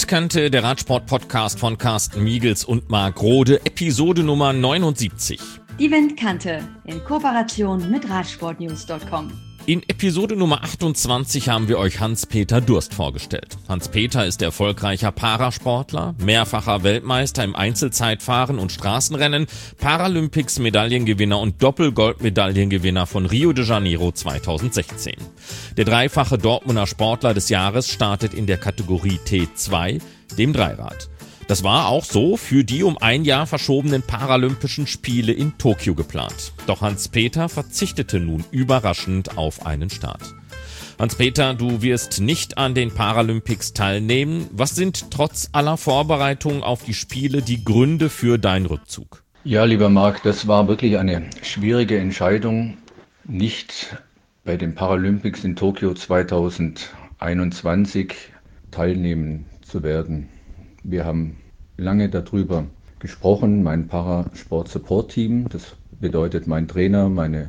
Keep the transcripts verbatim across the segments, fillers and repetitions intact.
Windkante, der Radsport-Podcast von Carsten Miegels und Marc Rode, Episode Nummer neunundsiebzig. Die Windkante in Kooperation mit Radsportnews Punkt com. In Episode Nummer achtundzwanzig haben wir euch Hans-Peter Durst vorgestellt. Hans-Peter ist erfolgreicher Parasportler, mehrfacher Weltmeister im Einzelzeitfahren und Straßenrennen, Paralympics-Medaillengewinner und Doppelgoldmedaillengewinner von Rio de Janeiro zweitausendsechzehn. Der dreifache Dortmunder Sportler des Jahres startet in der Kategorie T zwei, dem Dreirad. Das war auch so für die um ein Jahr verschobenen Paralympischen Spiele in Tokio geplant. Doch Hans-Peter verzichtete nun überraschend auf einen Start. Hans-Peter, du wirst nicht an den Paralympics teilnehmen. Was sind trotz aller Vorbereitungen auf die Spiele die Gründe für deinen Rückzug? Ja, lieber Marc, das war wirklich eine schwierige Entscheidung, nicht bei den Paralympics in Tokio zweitausendeinundzwanzig teilnehmen zu werden. Wir haben lange darüber gesprochen, mein Parasport-Support-Team, das bedeutet mein Trainer, meine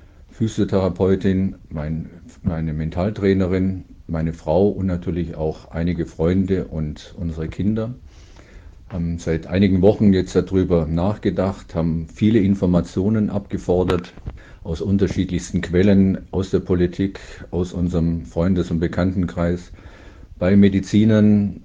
Physiotherapeutin, mein, meine Mentaltrainerin, meine Frau und natürlich auch einige Freunde und unsere Kinder. Haben seit einigen Wochen jetzt darüber nachgedacht, haben viele Informationen abgefordert aus unterschiedlichsten Quellen, aus der Politik, aus unserem Freundes- und Bekanntenkreis, bei Medizinern,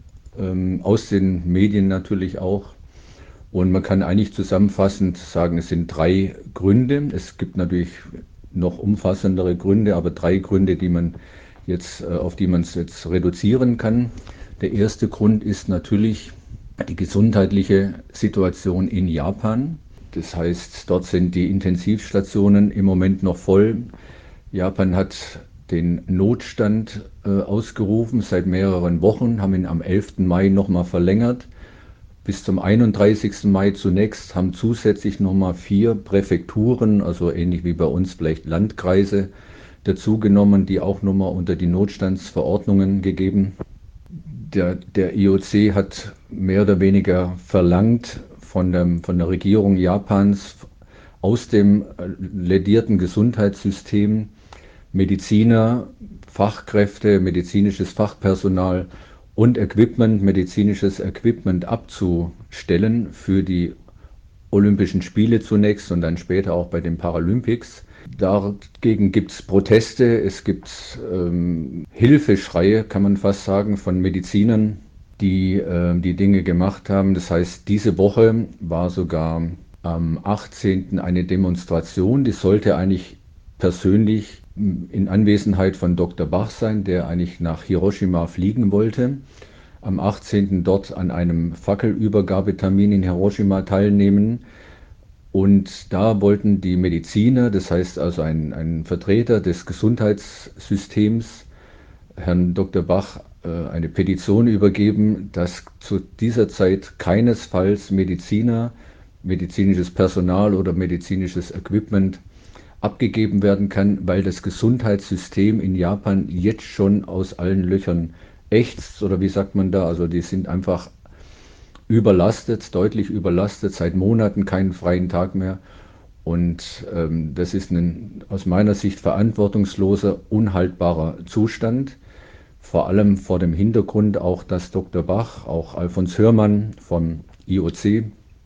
aus den Medien natürlich auch. Und man kann eigentlich zusammenfassend sagen, es sind drei Gründe. Es gibt natürlich noch umfassendere Gründe, aber drei Gründe, die man jetzt, auf die man es jetzt reduzieren kann. Der erste Grund ist natürlich die gesundheitliche Situation in Japan. Das heißt, dort sind die Intensivstationen im Moment noch voll. Japan hat den Notstand äh, ausgerufen seit mehreren Wochen, haben ihn am elften Mai nochmal verlängert. Bis zum einunddreißigsten Mai zunächst, haben zusätzlich nochmal vier Präfekturen, also ähnlich wie bei uns vielleicht Landkreise, dazugenommen, die auch nochmal unter die Notstandsverordnungen gegeben. Der, der I O C hat mehr oder weniger verlangt von, dem, von der Regierung Japans aus dem lädierten Gesundheitssystem Mediziner, Fachkräfte, medizinisches Fachpersonal und Equipment, medizinisches Equipment abzustellen für die Olympischen Spiele zunächst und dann später auch bei den Paralympics. Dagegen gibt es Proteste, es gibt ähm, Hilfeschreie, kann man fast sagen, von Medizinern, die äh, die Dinge gemacht haben. Das heißt, diese Woche war sogar am achtzehnten eine Demonstration, die sollte eigentlich persönlich in Anwesenheit von Doktor Bach sein, der eigentlich nach Hiroshima fliegen wollte. Am achtzehnten dort an einem Fackelübergabetermin in Hiroshima teilnehmen. Und da wollten die Mediziner, das heißt also ein, ein Vertreter des Gesundheitssystems, Herrn Doktor Bach, eine Petition übergeben, dass zu dieser Zeit keinesfalls Mediziner, medizinisches Personal oder medizinisches Equipment abgegeben werden kann, weil das Gesundheitssystem in Japan jetzt schon aus allen Löchern ächzt, oder wie sagt man da, also die sind einfach überlastet, deutlich überlastet, seit Monaten keinen freien Tag mehr und ähm, das ist ein aus meiner Sicht verantwortungsloser, unhaltbarer Zustand, vor allem vor dem Hintergrund auch, dass Doktor Bach, auch Alfons Hörmann vom I O C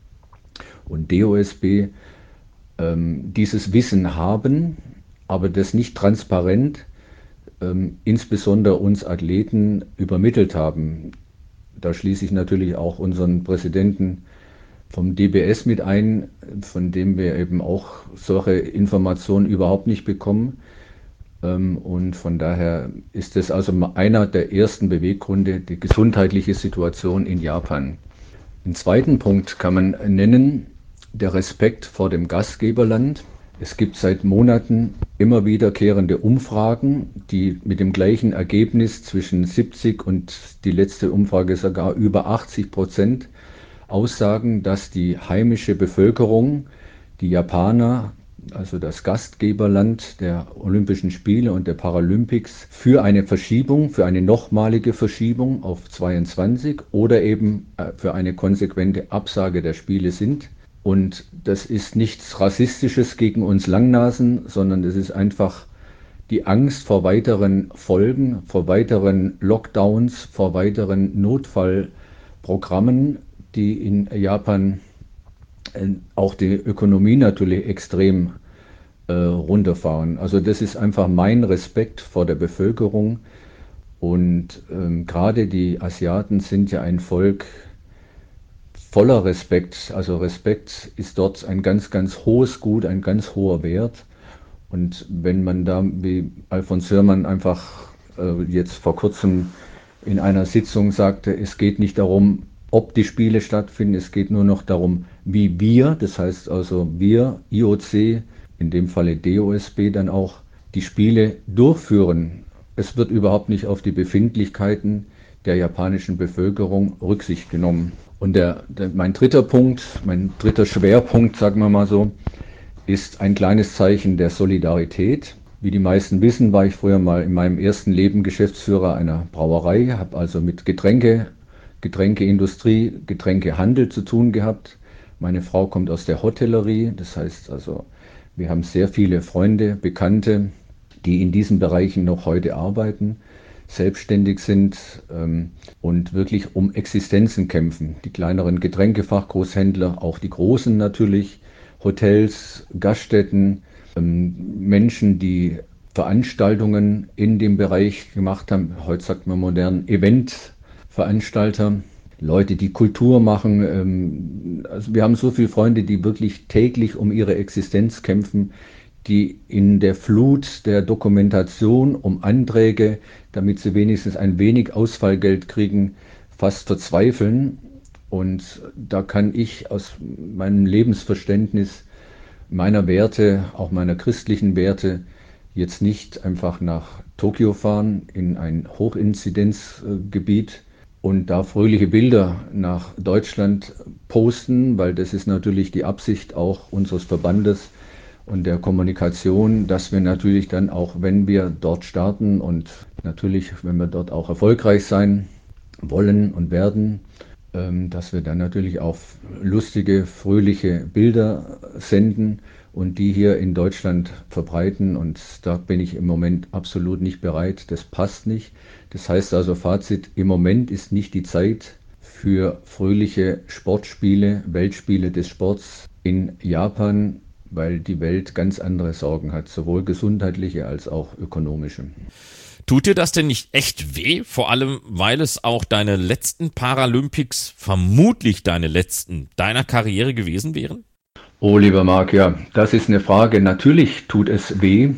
und D O S B ähm, dieses Wissen haben, aber das nicht transparent, ähm, insbesondere uns Athleten, übermittelt haben. Da schließe ich natürlich auch unseren Präsidenten vom D B S mit ein, von dem wir eben auch solche Informationen überhaupt nicht bekommen. Ähm, und von daher ist das also einer der ersten Beweggründe, die gesundheitliche Situation in Japan. Den zweiten Punkt kann man nennen, der Respekt vor dem Gastgeberland. Es gibt seit Monaten immer wiederkehrende Umfragen, die mit dem gleichen Ergebnis zwischen siebzig und die letzte Umfrage sogar über achtzig Prozent aussagen, dass die heimische Bevölkerung, die Japaner, also das Gastgeberland der Olympischen Spiele und der Paralympics, für eine Verschiebung, für eine nochmalige Verschiebung auf zweiundzwanzig oder eben für eine konsequente Absage der Spiele sind. Und das ist nichts Rassistisches gegen uns Langnasen, sondern es ist einfach die Angst vor weiteren Folgen, vor weiteren Lockdowns, vor weiteren Notfallprogrammen, die in Japan auch die Ökonomie natürlich extrem äh, runterfahren. Also das ist einfach mein Respekt vor der Bevölkerung. Und ähm, gerade die Asiaten sind ja ein Volk voller Respekt. Also Respekt ist dort ein ganz, ganz hohes Gut, ein ganz hoher Wert. Und wenn man da, wie Alfons Hörmann einfach äh, jetzt vor kurzem in einer Sitzung sagte, es geht nicht darum, ob die Spiele stattfinden, es geht nur noch darum, wie wir, das heißt also wir, I O C, in dem Falle D O S B dann auch, die Spiele durchführen. Es wird überhaupt nicht auf die Befindlichkeiten der japanischen Bevölkerung Rücksicht genommen. Und der, der, mein dritter Punkt, mein dritter Schwerpunkt, sagen wir mal so, ist ein kleines Zeichen der Solidarität. Wie die meisten wissen, war ich früher mal in meinem ersten Leben Geschäftsführer einer Brauerei, habe also mit Getränke, Getränkeindustrie, Getränkehandel zu tun gehabt. Meine Frau kommt aus der Hotellerie, das heißt also, wir haben sehr viele Freunde, Bekannte, die in diesen Bereichen noch heute arbeiten, selbstständig sind ähm, und wirklich um Existenzen kämpfen. Die kleineren Getränkefachgroßhändler, auch die großen natürlich, Hotels, Gaststätten, ähm, Menschen, die Veranstaltungen in dem Bereich gemacht haben. Heute sagt man modern Eventveranstalter, Leute, die Kultur machen. Ähm, also wir haben so viele Freunde, die wirklich täglich um ihre Existenz kämpfen, die in der Flut der Dokumentation um Anträge, damit sie wenigstens ein wenig Ausfallgeld kriegen, fast verzweifeln. Und da kann ich aus meinem Lebensverständnis, meiner Werte, auch meiner christlichen Werte, jetzt nicht einfach nach Tokio fahren, in ein Hochinzidenzgebiet und da fröhliche Bilder nach Deutschland posten, weil das ist natürlich die Absicht auch unseres Verbandes und der Kommunikation, dass wir natürlich dann auch, wenn wir dort starten und natürlich, wenn wir dort auch erfolgreich sein wollen und werden, dass wir dann natürlich auch lustige, fröhliche Bilder senden und die hier in Deutschland verbreiten. Und da bin ich im Moment absolut nicht bereit. Das passt nicht. Das heißt also Fazit, im Moment ist nicht die Zeit für fröhliche Sportspiele, Weltspiele des Sports in Japan, weil die Welt ganz andere Sorgen hat, sowohl gesundheitliche als auch ökonomische. Tut dir das denn nicht echt weh? Vor allem, weil es auch deine letzten Paralympics, vermutlich deine letzten deiner Karriere gewesen wären? Oh, lieber Marc, ja, das ist eine Frage. Natürlich tut es weh.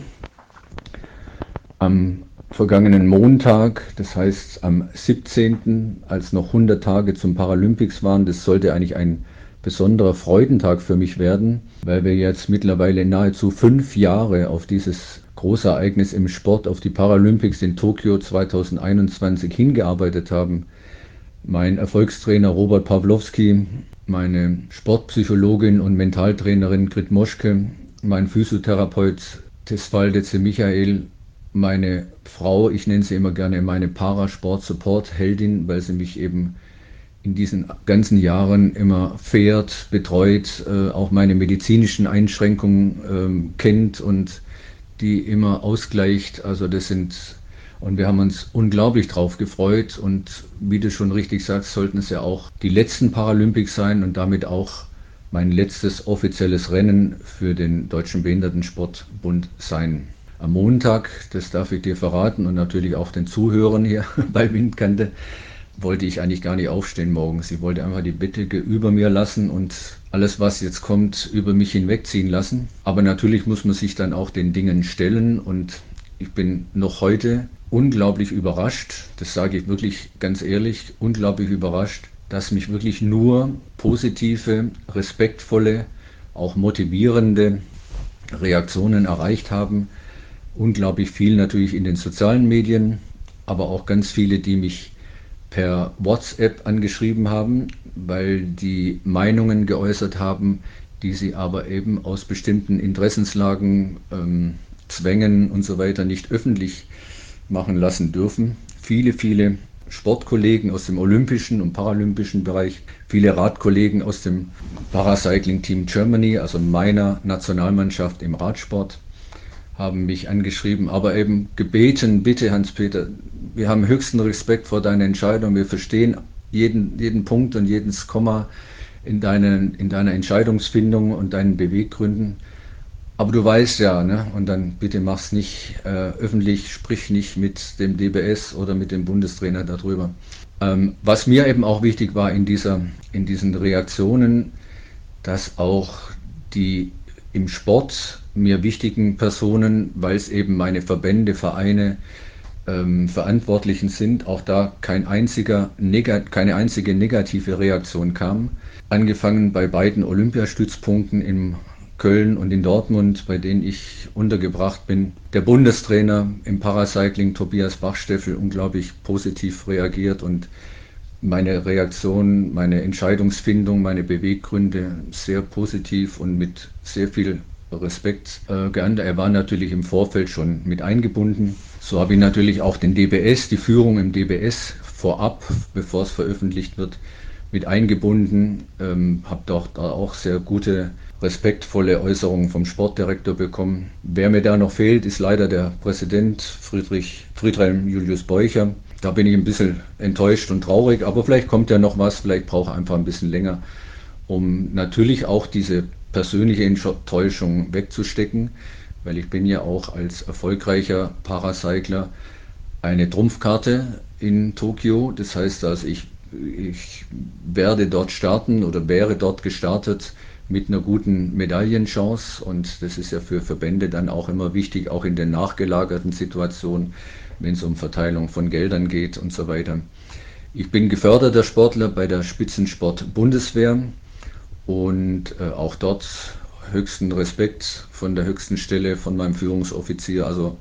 Am vergangenen Montag, das heißt am siebzehnten, als noch hundert Tage zum Paralympics waren, das sollte eigentlich ein besonderer Freudentag für mich werden, weil wir jetzt mittlerweile nahezu fünf Jahre auf dieses große Ereignis im Sport, auf die Paralympics in Tokio zweitausendeinundzwanzig hingearbeitet haben. Mein Erfolgstrainer Robert Pawlowski, meine Sportpsychologin und Mentaltrainerin Grit Moschke, mein Physiotherapeut Tesfalde Michael, meine Frau, ich nenne sie immer gerne meine Parasport-Support-Heldin, weil sie mich eben in diesen ganzen Jahren immer fährt, betreut, äh, auch meine medizinischen Einschränkungen äh, kennt und die immer ausgleicht. Also das sind, und wir haben uns unglaublich drauf gefreut und wie du schon richtig sagst, sollten es ja auch die letzten Paralympics sein und damit auch mein letztes offizielles Rennen für den Deutschen Behindertensportbund sein. Am Montag, das darf ich dir verraten und natürlich auch den Zuhörern hier bei Windkante, wollte ich eigentlich gar nicht aufstehen morgens. Ich wollte einfach die Bettdecke über mir lassen und alles, was jetzt kommt, über mich hinwegziehen lassen. Aber natürlich muss man sich dann auch den Dingen stellen und ich bin noch heute unglaublich überrascht, das sage ich wirklich ganz ehrlich, unglaublich überrascht, dass mich wirklich nur positive, respektvolle, auch motivierende Reaktionen erreicht haben. Unglaublich viel natürlich in den sozialen Medien, aber auch ganz viele, die mich per WhatsApp angeschrieben haben, weil die Meinungen geäußert haben, die sie aber eben aus bestimmten Interessenslagen, ähm, Zwängen und so weiter nicht öffentlich machen lassen dürfen. Viele, viele Sportkollegen aus dem olympischen und paralympischen Bereich, viele Radkollegen aus dem Paracycling Team Germany, also meiner Nationalmannschaft im Radsport, haben mich angeschrieben, aber eben gebeten, bitte Hans-Peter, wir haben höchsten Respekt vor deiner Entscheidung, wir verstehen jeden, jeden Punkt und jedes Komma in, deinen, in deiner Entscheidungsfindung und deinen Beweggründen. Aber du weißt ja, ne? Und dann bitte mach's nicht äh, öffentlich, sprich nicht mit dem D B S oder mit dem Bundestrainer darüber. Ähm, was mir eben auch wichtig war in, dieser, in diesen Reaktionen, dass auch die im Sport mir wichtigen Personen, weil es eben meine Verbände, Vereine, ähm, Verantwortlichen sind, auch da kein einziger, keine einzige negative Reaktion kam. Angefangen bei beiden Olympiastützpunkten in Köln und in Dortmund, bei denen ich untergebracht bin. Der Bundestrainer im Paracycling, Tobias Bachsteffel, unglaublich positiv reagiert und meine Reaktion, meine Entscheidungsfindung, meine Beweggründe sehr positiv und mit sehr viel Respekt äh, geahndet. Er war natürlich im Vorfeld schon mit eingebunden. So habe ich natürlich auch den D B S, die Führung im D B S vorab, bevor es veröffentlicht wird, mit eingebunden. Ähm, habe doch da auch sehr gute, respektvolle Äußerungen vom Sportdirektor bekommen. Wer mir da noch fehlt, ist leider der Präsident Friedrich, Friedhelm Julius Beucher. Da bin ich ein bisschen enttäuscht und traurig, aber vielleicht kommt ja noch was, vielleicht braucht er einfach ein bisschen länger, um natürlich auch diese persönliche Enttäuschung wegzustecken, weil ich bin ja auch als erfolgreicher Paracycler eine Trumpfkarte in Tokio. Das heißt also, ich, ich werde dort starten oder wäre dort gestartet mit einer guten Medaillenchance und das ist ja für Verbände dann auch immer wichtig, auch in den nachgelagerten Situationen, wenn es um Verteilung von Geldern geht und so weiter. Ich bin geförderter Sportler bei der Spitzensport-Bundeswehr und äh, auch dort höchsten Respekt von der höchsten Stelle von meinem Führungsoffizier. Also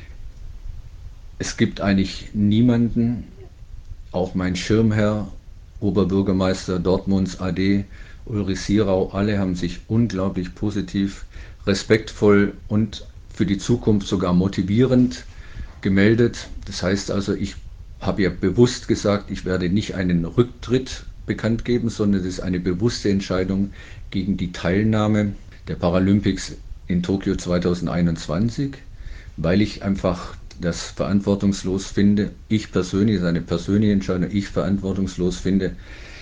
es gibt eigentlich niemanden, auch mein Schirmherr, Oberbürgermeister Dortmunds A D, Ulrich Sierau, alle haben sich unglaublich positiv, respektvoll und für die Zukunft sogar motivierend gemeldet. Das heißt also, ich habe ja bewusst gesagt, ich werde nicht einen Rücktritt bekannt geben, sondern es ist eine bewusste Entscheidung gegen die Teilnahme der Paralympics in Tokio zweitausendeinundzwanzig, weil ich einfach das verantwortungslos finde, ich persönlich, das ist eine persönliche Entscheidung, ich verantwortungslos finde,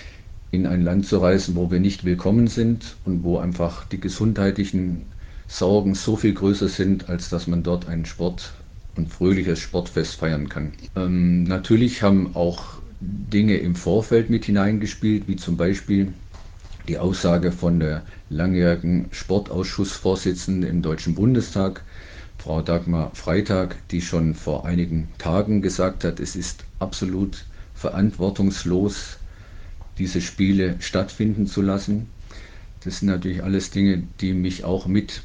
in ein Land zu reisen, wo wir nicht willkommen sind und wo einfach die gesundheitlichen Sorgen so viel größer sind, als dass man dort einen Sport, ein fröhliches Sportfest feiern kann. Ähm, natürlich haben auch Dinge im Vorfeld mit hineingespielt, wie zum Beispiel die Aussage von der langjährigen Sportausschussvorsitzenden im Deutschen Bundestag, Frau Dagmar Freitag, die schon vor einigen Tagen gesagt hat, es ist absolut verantwortungslos, diese Spiele stattfinden zu lassen. Das sind natürlich alles Dinge, die mich auch mit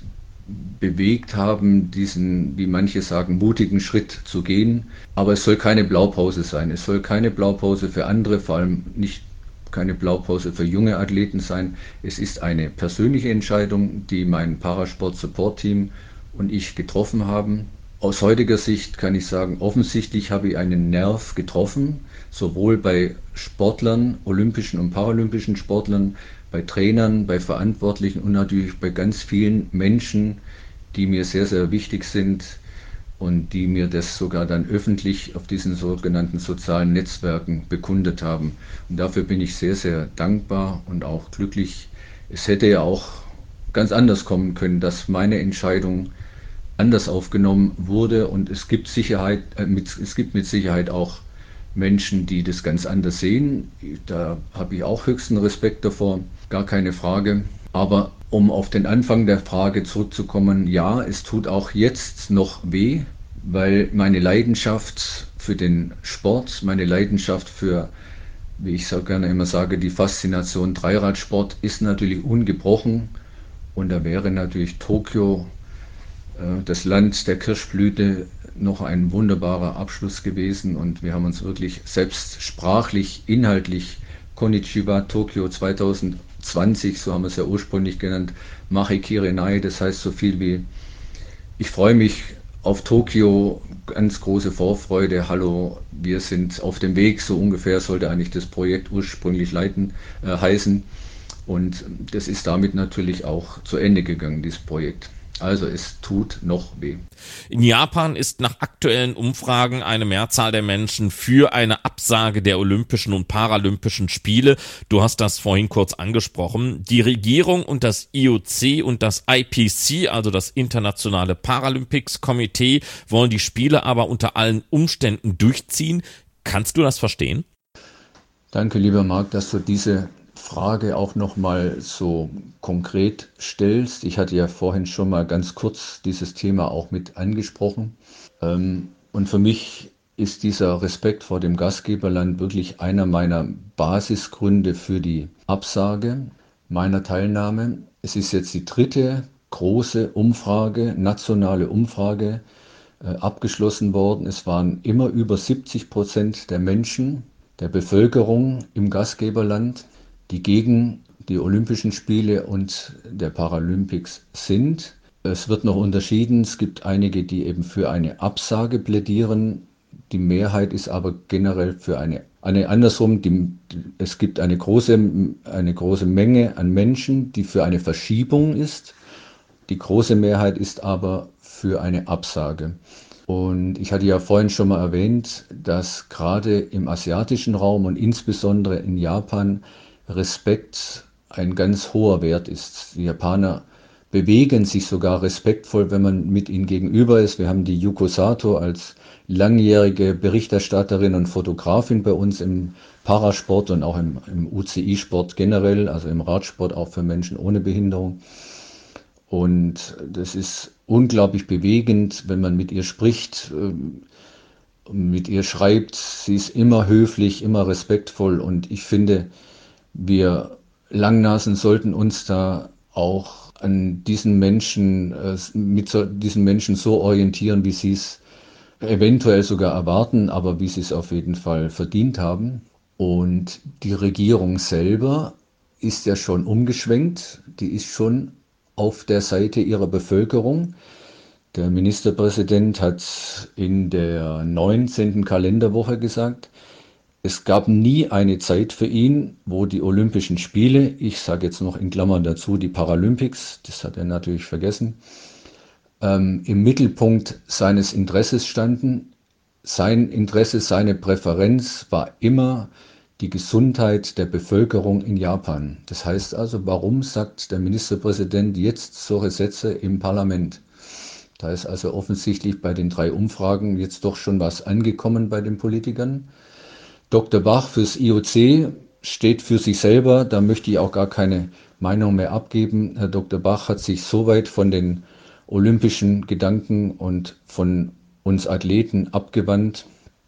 bewegt haben, diesen, wie manche sagen, mutigen Schritt zu gehen. Aber es soll keine Blaupause sein. Es soll keine Blaupause für andere, vor allem nicht keine Blaupause für junge Athleten sein. Es ist eine persönliche Entscheidung, die mein Parasport-Support-Team und ich getroffen haben. Aus heutiger Sicht kann ich sagen, offensichtlich habe ich einen Nerv getroffen, sowohl bei Sportlern, olympischen und paralympischen Sportlern, bei Trainern, bei Verantwortlichen und natürlich bei ganz vielen Menschen, die mir sehr, sehr wichtig sind und die mir das sogar dann öffentlich auf diesen sogenannten sozialen Netzwerken bekundet haben. Und dafür bin ich sehr, sehr dankbar und auch glücklich. Es hätte ja auch ganz anders kommen können, dass meine Entscheidung anders aufgenommen wurde und es gibt Sicherheit, äh, mit, es gibt mit Sicherheit auch Menschen, die das ganz anders sehen. Da habe ich auch höchsten Respekt davor, gar keine Frage. Aber um auf den Anfang der Frage zurückzukommen, ja, es tut auch jetzt noch weh, weil meine Leidenschaft für den Sport, meine Leidenschaft für, wie ich so gerne immer sage, die Faszination Dreiradsport ist natürlich ungebrochen und da wäre natürlich Tokio, das Land der Kirschblüte, noch ein wunderbarer Abschluss gewesen und wir haben uns wirklich selbst sprachlich, inhaltlich Konnichiwa Tokio zweitausendzwanzig, so haben wir es ja ursprünglich genannt, Machi Kirenai, das heißt so viel wie ich freue mich auf Tokio, ganz große Vorfreude, hallo, wir sind auf dem Weg, so ungefähr sollte eigentlich das Projekt ursprünglich leiten, äh, heißen und das ist damit natürlich auch zu Ende gegangen, dieses Projekt. Also es tut noch weh. In Japan ist nach aktuellen Umfragen eine Mehrzahl der Menschen für eine Absage der Olympischen und Paralympischen Spiele. Du hast das vorhin kurz angesprochen. Die Regierung und das I O C und das I P C, also das Internationale Paralympics-Komitee, wollen die Spiele aber unter allen Umständen durchziehen. Kannst du das verstehen? Danke, lieber Marc, dass du diese Frage auch nochmal so konkret stellst. Ich hatte ja vorhin schon mal ganz kurz dieses Thema auch mit angesprochen. Und für mich ist dieser Respekt vor dem Gastgeberland wirklich einer meiner Basisgründe für die Absage meiner Teilnahme. Es ist jetzt die dritte große Umfrage, nationale Umfrage, äh, abgeschlossen worden. Es waren immer über siebzig Prozent der Menschen, der Bevölkerung im Gastgeberland, die gegen die Olympischen Spiele und der Paralympics sind. Es wird noch unterschieden. Es gibt einige, die eben für eine Absage plädieren. Die Mehrheit ist aber generell für eine, eine andersrum. Die, es gibt eine große, eine große Menge an Menschen, die für eine Verschiebung ist. Die große Mehrheit ist aber für eine Absage. Und ich hatte ja vorhin schon mal erwähnt, dass gerade im asiatischen Raum und insbesondere in Japan Respekt ein ganz hoher Wert ist. Die Japaner bewegen sich sogar respektvoll, wenn man mit ihnen gegenüber ist. Wir haben die Yuko Sato als langjährige Berichterstatterin und Fotografin bei uns im Parasport und auch im, im U C I-Sport generell, also im Radsport auch für Menschen ohne Behinderung. Und das ist unglaublich bewegend, wenn man mit ihr spricht, mit ihr schreibt. Sie ist immer höflich, immer respektvoll und ich finde, wir Langnasen sollten uns da auch an diesen Menschen, mit so, diesen Menschen so orientieren, wie sie es eventuell sogar erwarten, aber wie sie es auf jeden Fall verdient haben. Und die Regierung selber ist ja schon umgeschwenkt, die ist schon auf der Seite ihrer Bevölkerung. Der Ministerpräsident hat in der neunzehnten Kalenderwoche gesagt, es gab nie eine Zeit für ihn, wo die Olympischen Spiele, ich sage jetzt noch in Klammern dazu die Paralympics, das hat er natürlich vergessen, ähm, im Mittelpunkt seines Interesses standen. Sein Interesse, seine Präferenz war immer die Gesundheit der Bevölkerung in Japan. Das heißt also, warum sagt der Ministerpräsident jetzt solche Sätze im Parlament? Da ist also offensichtlich bei den drei Umfragen jetzt doch schon was angekommen bei den Politikern. Doktor Bach fürs I O C steht für sich selber, da möchte ich auch gar keine Meinung mehr abgeben. Herr Doktor Bach hat sich so weit von den olympischen Gedanken und von uns Athleten abgewandt.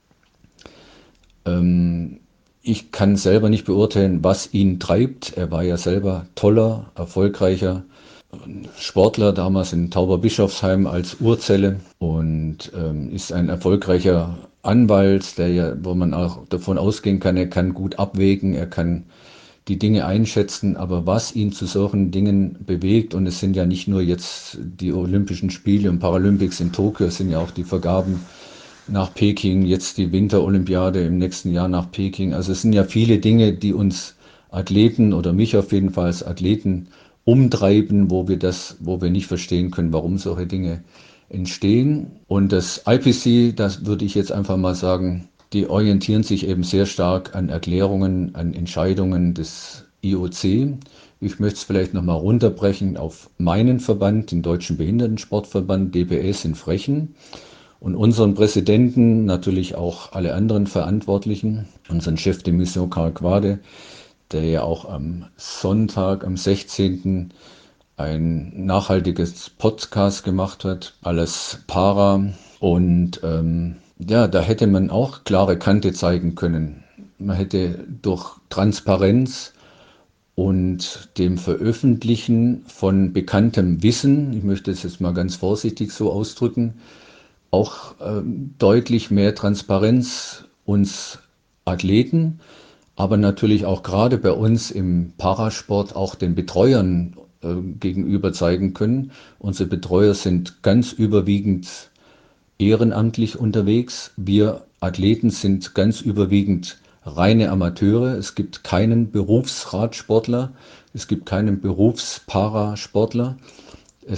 Ähm, ich kann selber nicht beurteilen, was ihn treibt. Er war ja selber toller, erfolgreicher Sportler, damals in Tauberbischofsheim als Urzelle und ähm, ist ein erfolgreicher Anwalt, der ja, wo man auch davon ausgehen kann, er kann gut abwägen, er kann die Dinge einschätzen, aber was ihn zu solchen Dingen bewegt, und es sind ja nicht nur jetzt die Olympischen Spiele und Paralympics in Tokio, es sind ja auch die Vergaben nach Peking, jetzt die Winterolympiade im nächsten Jahr nach Peking. Also es sind ja viele Dinge, die uns Athleten oder mich auf jeden Fall als Athleten umtreiben, wo wir das, wo wir nicht verstehen können, warum solche Dinge entstehen. Und das I P C, das würde ich jetzt einfach mal sagen, die orientieren sich eben sehr stark an Erklärungen, an Entscheidungen des I O C. Ich möchte es vielleicht nochmal runterbrechen auf meinen Verband, den Deutschen Behindertensportverband, D B S in Frechen, und unseren Präsidenten, natürlich auch alle anderen Verantwortlichen, unseren Chef de Mission Karl Quade, der ja auch am Sonntag, am sechzehnten ein nachhaltiges Podcast gemacht hat, alles Para. Und ähm, ja, da hätte man auch klare Kante zeigen können. Man hätte durch Transparenz und dem Veröffentlichen von bekanntem Wissen, ich möchte es jetzt mal ganz vorsichtig so ausdrücken, auch ähm, deutlich mehr Transparenz uns Athleten, aber natürlich auch gerade bei uns im Parasport auch den Betreuern äh, gegenüber zeigen können. Unsere Betreuer sind ganz überwiegend ehrenamtlich unterwegs. Wir Athleten sind ganz überwiegend reine Amateure. Es gibt keinen Berufsradsportler, es gibt keinen Berufsparasportler. Es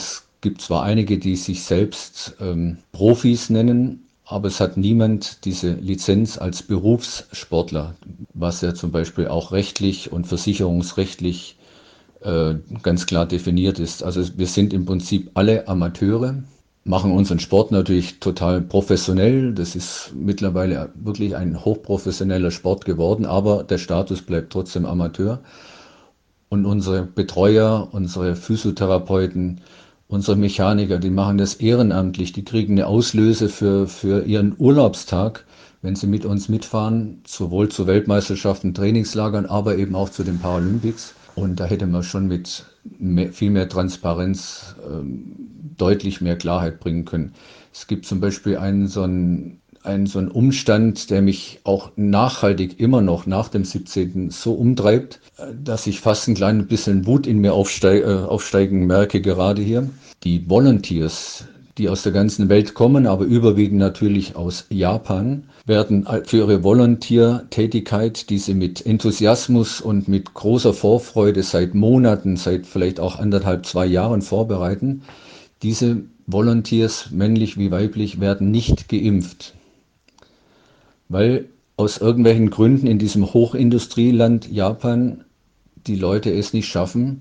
gibt zwar einige, die sich selbst ähm, Profis nennen, aber es hat niemand diese Lizenz als Berufssportler, was ja zum Beispiel auch rechtlich und versicherungsrechtlich äh, ganz klar definiert ist. Also wir sind im Prinzip alle Amateure, machen unseren Sport natürlich total professionell. Das ist mittlerweile wirklich ein hochprofessioneller Sport geworden, aber der Status bleibt trotzdem Amateur. Und unsere Betreuer, unsere Physiotherapeuten, unsere Mechaniker, die machen das ehrenamtlich, die kriegen eine Auslöse für, für ihren Urlaubstag, wenn sie mit uns mitfahren, sowohl zu Weltmeisterschaften, Trainingslagern, aber eben auch zu den Paralympics. Und da hätte man schon mit mehr, viel mehr Transparenz ähm, deutlich mehr Klarheit bringen können. Es gibt zum Beispiel einen so einen, einen so einen Umstand, der mich auch nachhaltig immer noch nach dem siebzehnten so umtreibt, dass ich fast ein kleines bisschen Wut in mir aufsteig, äh, aufsteigen merke, gerade hier. Die Volunteers, die aus der ganzen Welt kommen, aber überwiegend natürlich aus Japan, werden für ihre Volunteer-Tätigkeit, die sie mit Enthusiasmus und mit großer Vorfreude seit Monaten, seit vielleicht auch anderthalb, zwei Jahren vorbereiten. Diese Volunteers, männlich wie weiblich, werden nicht geimpft, weil aus irgendwelchen Gründen in diesem Hochindustrieland Japan die Leute es nicht schaffen,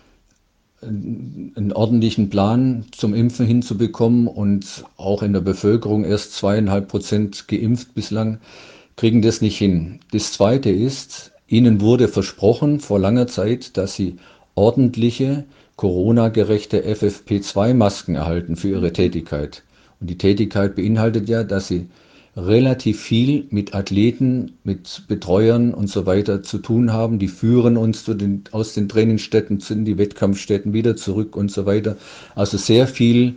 einen ordentlichen Plan zum Impfen hinzubekommen, und auch in der Bevölkerung erst zweieinhalb Prozent geimpft bislang, kriegen das nicht hin. Das Zweite ist, ihnen wurde versprochen vor langer Zeit, dass sie ordentliche, Corona-gerechte F F P zwei Masken erhalten für ihre Tätigkeit. Und die Tätigkeit beinhaltet ja, dass sie relativ viel mit Athleten, mit Betreuern und so weiter zu tun haben. Die führen uns zu den, aus den Trainingsstätten in die Wettkampfstätten wieder zurück und so weiter. Also sehr viel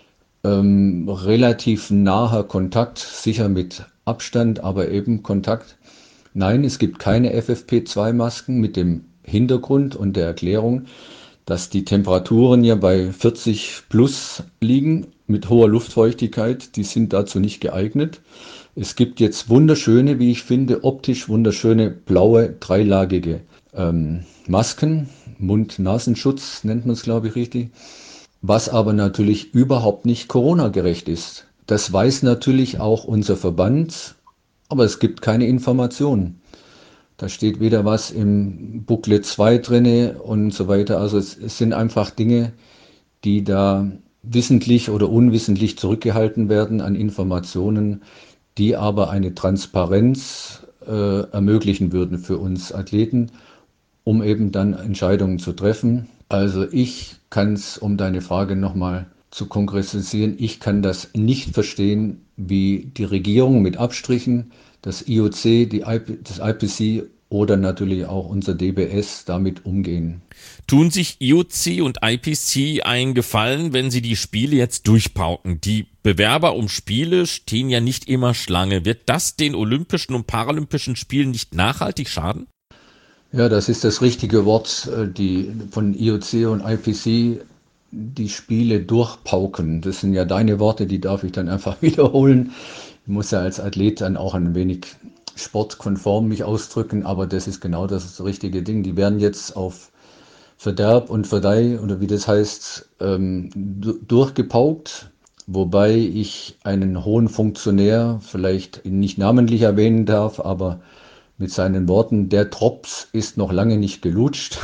ähm, relativ naher Kontakt, sicher mit Abstand, aber eben Kontakt. Nein, es gibt keine F F P zwei Masken mit dem Hintergrund und der Erklärung, dass die Temperaturen ja bei vierzig plus liegen mit hoher Luftfeuchtigkeit. Die sind dazu nicht geeignet. Es gibt jetzt wunderschöne, wie ich finde, optisch wunderschöne blaue dreilagige ähm, Masken. Mund-Nasenschutz nennt man es, glaube ich, richtig. Was aber natürlich überhaupt nicht Corona-gerecht ist. Das weiß natürlich auch unser Verband, aber es gibt keine Informationen. Da steht wieder was im Booklet zwei drinne und so weiter. Also es, es sind einfach Dinge, die da wissentlich oder unwissentlich zurückgehalten werden an Informationen, die aber eine Transparenz äh, ermöglichen würden für uns Athleten, um eben dann Entscheidungen zu treffen. Also ich kann es, um deine Frage nochmal zu konkretisieren, ich kann das nicht verstehen, wie die Regierung mit Abstrichen, das I O C, die I P, das I P C oder natürlich auch unser D B S damit umgehen. Tun sich I O C und I P C einen Gefallen, wenn sie die Spiele jetzt durchpauken? Die Bewerber um Spiele stehen ja nicht immer Schlange. Wird das den Olympischen und Paralympischen Spielen nicht nachhaltig schaden? Ja, das ist das richtige Wort, die von I O C und I P C die Spiele durchpauken. Das sind ja deine Worte, die darf ich dann einfach wiederholen. Ich muss ja als Athlet dann auch ein wenig sportkonform mich ausdrücken, aber das ist genau das richtige Ding. Die werden jetzt auf Verderb und Verdeih, oder wie das heißt, ähm, durchgepaukt, wobei ich einen hohen Funktionär vielleicht nicht namentlich erwähnen darf, aber mit seinen Worten, der Drops ist noch lange nicht gelutscht.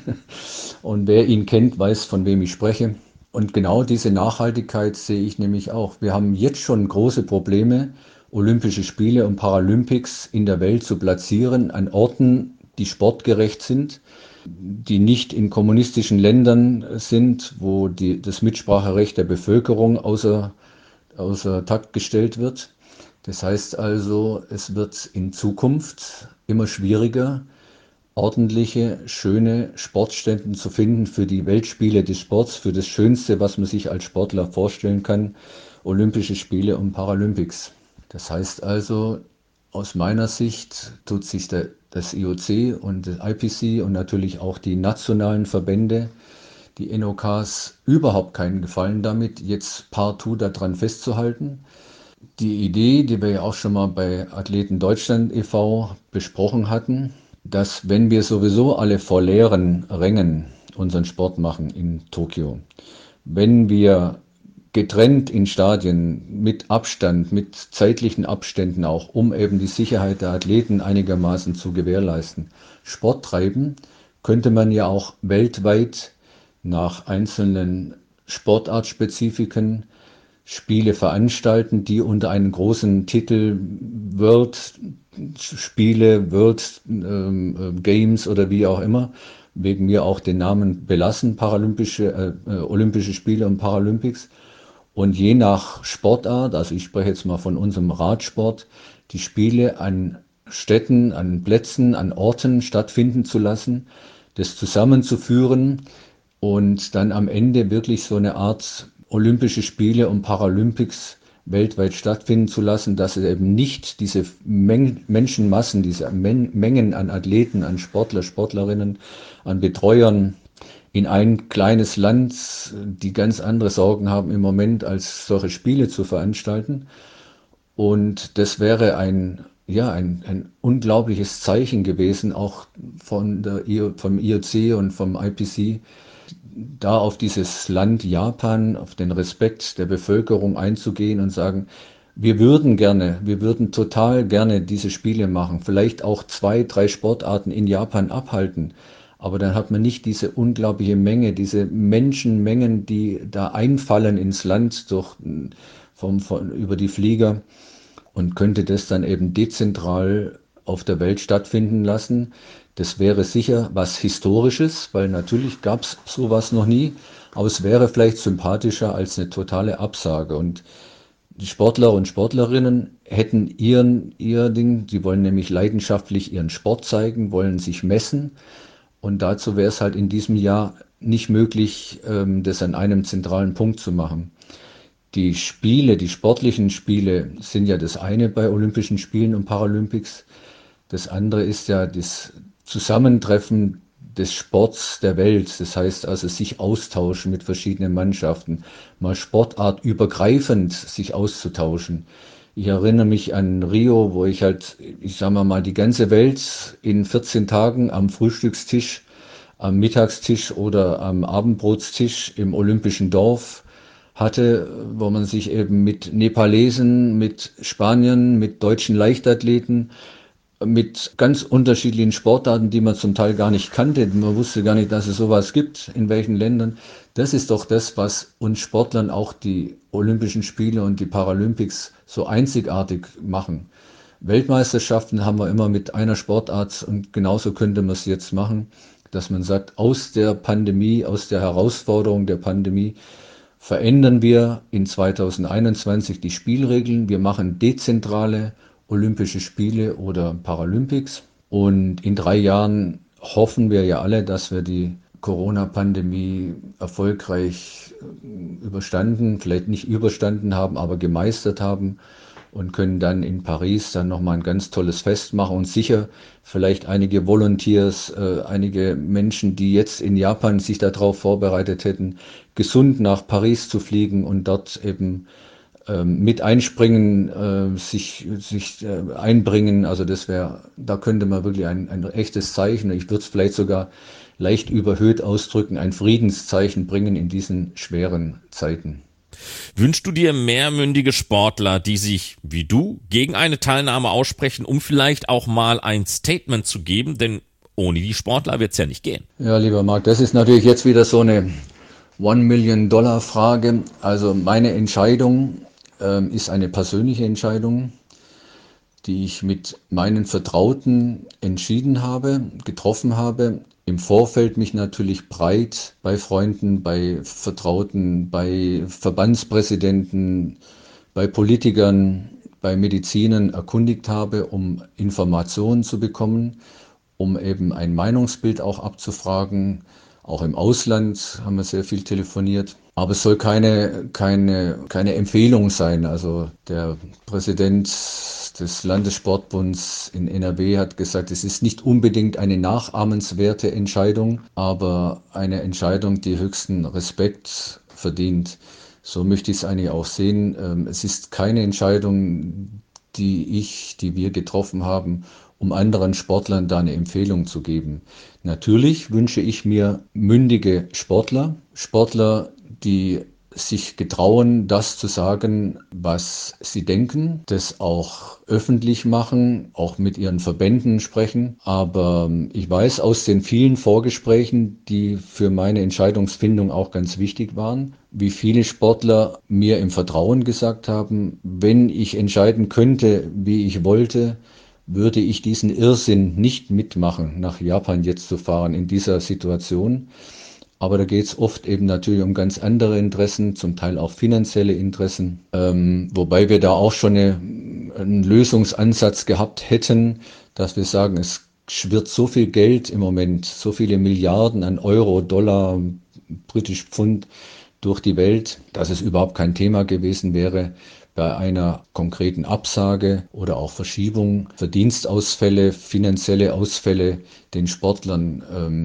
Und wer ihn kennt, weiß, von wem ich spreche. Und genau diese Nachhaltigkeit sehe ich nämlich auch. Wir haben jetzt schon große Probleme, Olympische Spiele und Paralympics in der Welt zu platzieren, an Orten, die sportgerecht sind, die nicht in kommunistischen Ländern sind, wo die, das Mitspracherecht der Bevölkerung außer, außer Takt gestellt wird. Das heißt also, es wird in Zukunft immer schwieriger, ordentliche, schöne Sportstätten zu finden für die Weltspiele des Sports, für das Schönste, was man sich als Sportler vorstellen kann, Olympische Spiele und Paralympics. Das heißt also, aus meiner Sicht tut sich der, das I O C und das I P C und natürlich auch die nationalen Verbände, die N O Ks, überhaupt keinen Gefallen damit, jetzt partout daran festzuhalten. Die Idee, die wir ja auch schon mal bei Athleten Deutschland e V besprochen hatten, dass wenn wir sowieso alle vor leeren Rängen unseren Sport machen in Tokio, Wenn wir getrennt in Stadien mit Abstand, mit zeitlichen Abständen auch, um eben die Sicherheit der Athleten einigermaßen zu gewährleisten, Sport treiben, könnte man ja auch weltweit nach einzelnen Sportartspezifiken Spiele veranstalten, die unter einen großen Titel World Spiele, World ähm, Games oder wie auch immer, wegen mir auch den Namen belassen, Paralympische, äh, Olympische Spiele und Paralympics. Und je nach Sportart, also ich spreche jetzt mal von unserem Radsport, die Spiele an Städten, an Plätzen, an Orten stattfinden zu lassen, das zusammenzuführen und dann am Ende wirklich so eine Art Olympische Spiele und Paralympics weltweit stattfinden zu lassen, dass es eben nicht diese Men- Menschenmassen, diese Men- Mengen an Athleten, an Sportler, Sportlerinnen, an Betreuern in ein kleines Land, die ganz andere Sorgen haben im Moment, als solche Spiele zu veranstalten. Und das wäre ein, ja, ein, ein unglaubliches Zeichen gewesen, auch von der, I O, vom I O C und vom I P C, da auf dieses Land Japan, auf den Respekt der Bevölkerung einzugehen und sagen, wir würden gerne, wir würden total gerne diese Spiele machen, vielleicht auch zwei, drei Sportarten in Japan abhalten. Aber dann hat man nicht diese unglaubliche Menge, diese Menschenmengen, die da einfallen ins Land durch, vom, von, über die Flieger und könnte das dann eben dezentral auf der Welt stattfinden lassen. Das wäre sicher was Historisches, weil natürlich gab es sowas noch nie, aber es wäre vielleicht sympathischer als eine totale Absage. Und die Sportler und Sportlerinnen hätten ihren, ihr Ding, sie wollen nämlich leidenschaftlich ihren Sport zeigen, wollen sich messen. Und dazu wäre es halt in diesem Jahr nicht möglich, das an einem zentralen Punkt zu machen. Die Spiele, die sportlichen Spiele sind ja das eine bei Olympischen Spielen und Paralympics. Das andere ist ja das Zusammentreffen des Sports der Welt. Das heißt also sich austauschen mit verschiedenen Mannschaften, mal sportartübergreifend sich auszutauschen. Ich erinnere mich an Rio, wo ich halt, ich sage mal, die ganze Welt in vierzehn Tagen am Frühstückstisch, am Mittagstisch oder am Abendbrotstisch im Olympischen Dorf hatte, wo man sich eben mit Nepalesen, mit Spaniern, mit deutschen Leichtathleten, mit ganz unterschiedlichen Sportarten, die man zum Teil gar nicht kannte. Man wusste gar nicht, dass es sowas gibt, in welchen Ländern. Das ist doch das, was uns Sportlern auch die Olympischen Spiele und die Paralympics so einzigartig machen. Weltmeisterschaften haben wir immer mit einer Sportart und genauso könnte man es jetzt machen, dass man sagt, aus der Pandemie, aus der Herausforderung der Pandemie verändern wir in zweitausendeinundzwanzig die Spielregeln. Wir machen dezentrale Olympische Spiele oder Paralympics. Und in drei Jahren hoffen wir ja alle, dass wir die Corona-Pandemie erfolgreich überstanden, vielleicht nicht überstanden haben, aber gemeistert haben und können dann in Paris dann nochmal ein ganz tolles Fest machen und sicher vielleicht einige Volunteers, äh, einige Menschen, die jetzt in Japan sich darauf vorbereitet hätten, gesund nach Paris zu fliegen und dort eben mit einspringen, äh, sich, sich äh, einbringen. Also das wäre, da könnte man wirklich ein, ein echtes Zeichen, ich würde es vielleicht sogar leicht überhöht ausdrücken, ein Friedenszeichen bringen in diesen schweren Zeiten. Wünschst du dir mehrmündige Sportler, die sich, wie du, gegen eine Teilnahme aussprechen, um vielleicht auch mal ein Statement zu geben? Denn ohne die Sportler wird es ja nicht gehen. Ja, lieber Marc, das ist natürlich jetzt wieder so eine One-Million-Dollar-Frage. Also meine Entscheidung ähm, ist eine persönliche Entscheidung, die ich mit meinen Vertrauten entschieden habe, getroffen habe. Im Vorfeld mich natürlich breit bei Freunden, bei Vertrauten, bei Verbandspräsidenten, bei Politikern, bei Medizinern erkundigt habe, um Informationen zu bekommen, um eben ein Meinungsbild auch abzufragen. Auch im Ausland haben wir sehr viel telefoniert. Aber es soll keine, keine, keine Empfehlung sein. Also der Präsident des Landessportbunds in N R W hat gesagt, es ist nicht unbedingt eine nachahmenswerte Entscheidung, aber eine Entscheidung, die höchsten Respekt verdient. So möchte ich es eigentlich auch sehen. Es ist keine Entscheidung, die ich, die wir getroffen haben, um anderen Sportlern da eine Empfehlung zu geben. Natürlich wünsche ich mir mündige Sportler, Sportler, die sich getrauen, das zu sagen, was sie denken, das auch öffentlich machen, auch mit ihren Verbänden sprechen. Aber ich weiß aus den vielen Vorgesprächen, die für meine Entscheidungsfindung auch ganz wichtig waren, wie viele Sportler mir im Vertrauen gesagt haben, wenn ich entscheiden könnte, wie ich wollte, würde ich diesen Irrsinn nicht mitmachen, nach Japan jetzt zu fahren in dieser Situation. Aber da geht es oft eben natürlich um ganz andere Interessen, zum Teil auch finanzielle Interessen, ähm, wobei wir da auch schon eine, einen Lösungsansatz gehabt hätten, dass wir sagen, es schwirrt so viel Geld im Moment, so viele Milliarden an Euro, Dollar, britisch Pfund durch die Welt, dass es überhaupt kein Thema gewesen wäre, bei einer konkreten Absage oder auch Verschiebung, Verdienstausfälle, finanzielle Ausfälle den Sportlern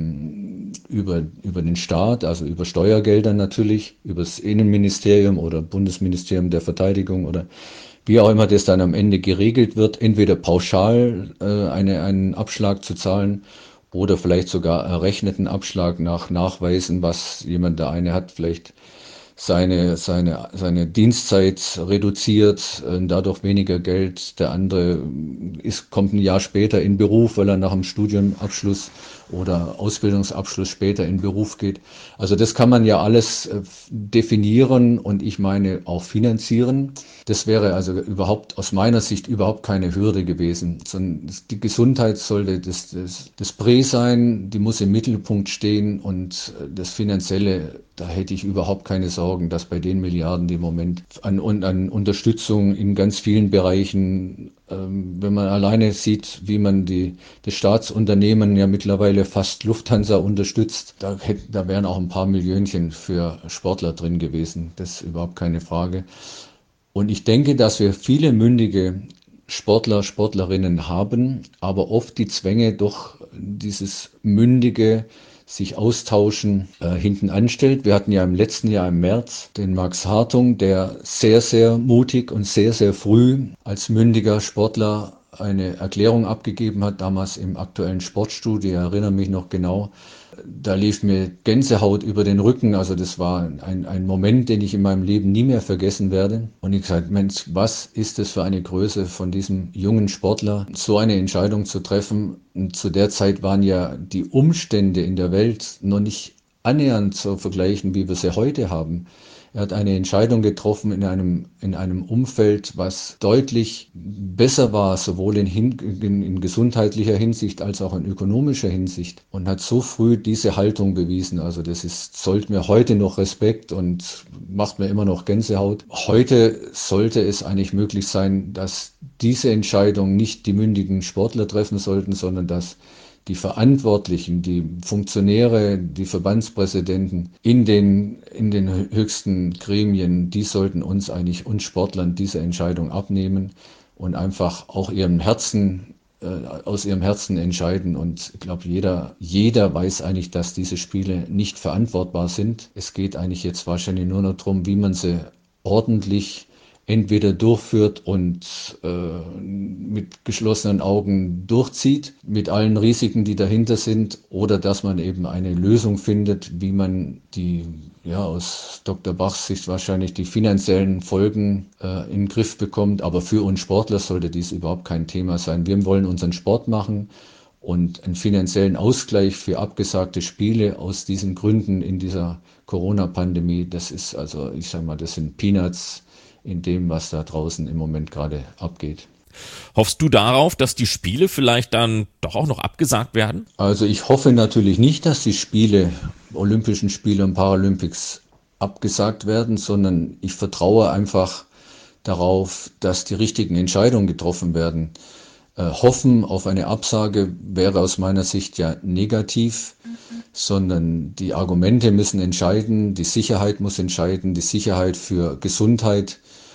ähm, über, über den Staat, also über Steuergelder natürlich, über das Innenministerium oder Bundesministerium der Verteidigung oder wie auch immer das dann am Ende geregelt wird, entweder pauschal äh, eine, einen Abschlag zu zahlen oder vielleicht sogar errechneten Abschlag nach Nachweisen, was jemand, der eine hat, vielleicht seine, seine, seine Dienstzeit reduziert, äh, dadurch weniger Geld. Der andere ist, kommt ein Jahr später in Beruf, weil er nach dem Studienabschluss oder Ausbildungsabschluss später in Beruf geht. Also das kann man ja alles äh, definieren und ich meine auch finanzieren. Das wäre also überhaupt aus meiner Sicht überhaupt keine Hürde gewesen, sondern die Gesundheit sollte das, das, das Prä sein, die muss im Mittelpunkt stehen und das Finanzielle, da hätte ich überhaupt keine Sorgen, dass bei den Milliarden, die im Moment an, an Unterstützung in ganz vielen Bereichen, ähm, wenn man alleine sieht, wie man die, das Staatsunternehmen ja mittlerweile fast Lufthansa unterstützt, da, hätte, da wären auch ein paar Millionchen für Sportler drin gewesen, das ist überhaupt keine Frage. Und ich denke, dass wir viele mündige Sportler, Sportlerinnen haben, aber oft die Zwänge doch dieses mündige sich austauschen äh, hinten anstellt. Wir hatten ja im letzten Jahr im März den Max Hartung, der sehr, sehr mutig und sehr, sehr früh als mündiger Sportler eine Erklärung abgegeben hat, damals im aktuellen Sportstudio, ich erinnere mich noch genau. Da lief mir Gänsehaut über den Rücken, also das war ein, ein Moment, den ich in meinem Leben nie mehr vergessen werde. Und ich gesagt, Mensch, was ist das für eine Größe von diesem jungen Sportler, so eine Entscheidung zu treffen? Und zu der Zeit waren ja die Umstände in der Welt noch nicht annähernd zu vergleichen, wie wir sie heute haben. Er hat eine Entscheidung getroffen in einem, in einem Umfeld, was deutlich besser war, sowohl in, in, in gesundheitlicher Hinsicht als auch in ökonomischer Hinsicht und hat so früh diese Haltung bewiesen. Also das ist, zollt mir heute noch Respekt und macht mir immer noch Gänsehaut. Heute sollte es eigentlich möglich sein, dass diese Entscheidung nicht die mündigen Sportler treffen sollten, sondern dass die Verantwortlichen, die Funktionäre, die Verbandspräsidenten in den, in den höchsten Gremien, die sollten uns eigentlich, uns Sportlern, diese Entscheidung abnehmen und einfach auch ihrem Herzen, äh, aus ihrem Herzen entscheiden. Und ich glaube, jeder, jeder weiß eigentlich, dass diese Spiele nicht verantwortbar sind. Es geht eigentlich jetzt wahrscheinlich nur noch darum, wie man sie ordentlich entweder durchführt und äh, mit geschlossenen Augen durchzieht, mit allen Risiken, die dahinter sind, oder dass man eben eine Lösung findet, wie man die, ja, aus Doktor Bachs Sicht wahrscheinlich die finanziellen Folgen äh, in den Griff bekommt. Aber für uns Sportler sollte dies überhaupt kein Thema sein. Wir wollen unseren Sport machen und einen finanziellen Ausgleich für abgesagte Spiele aus diesen Gründen in dieser Corona-Pandemie, das ist also, ich sag mal, das sind Peanuts in dem, was da draußen im Moment gerade abgeht. Hoffst du darauf, dass die Spiele vielleicht dann doch auch noch abgesagt werden? Also ich hoffe natürlich nicht, dass die Spiele, Olympischen Spiele und Paralympics abgesagt werden, sondern ich vertraue einfach darauf, dass die richtigen Entscheidungen getroffen werden. Äh, hoffen auf eine Absage wäre aus meiner Sicht ja negativ, mhm. sondern die Argumente müssen entscheiden, die Sicherheit muss entscheiden, die Sicherheit für Gesundheit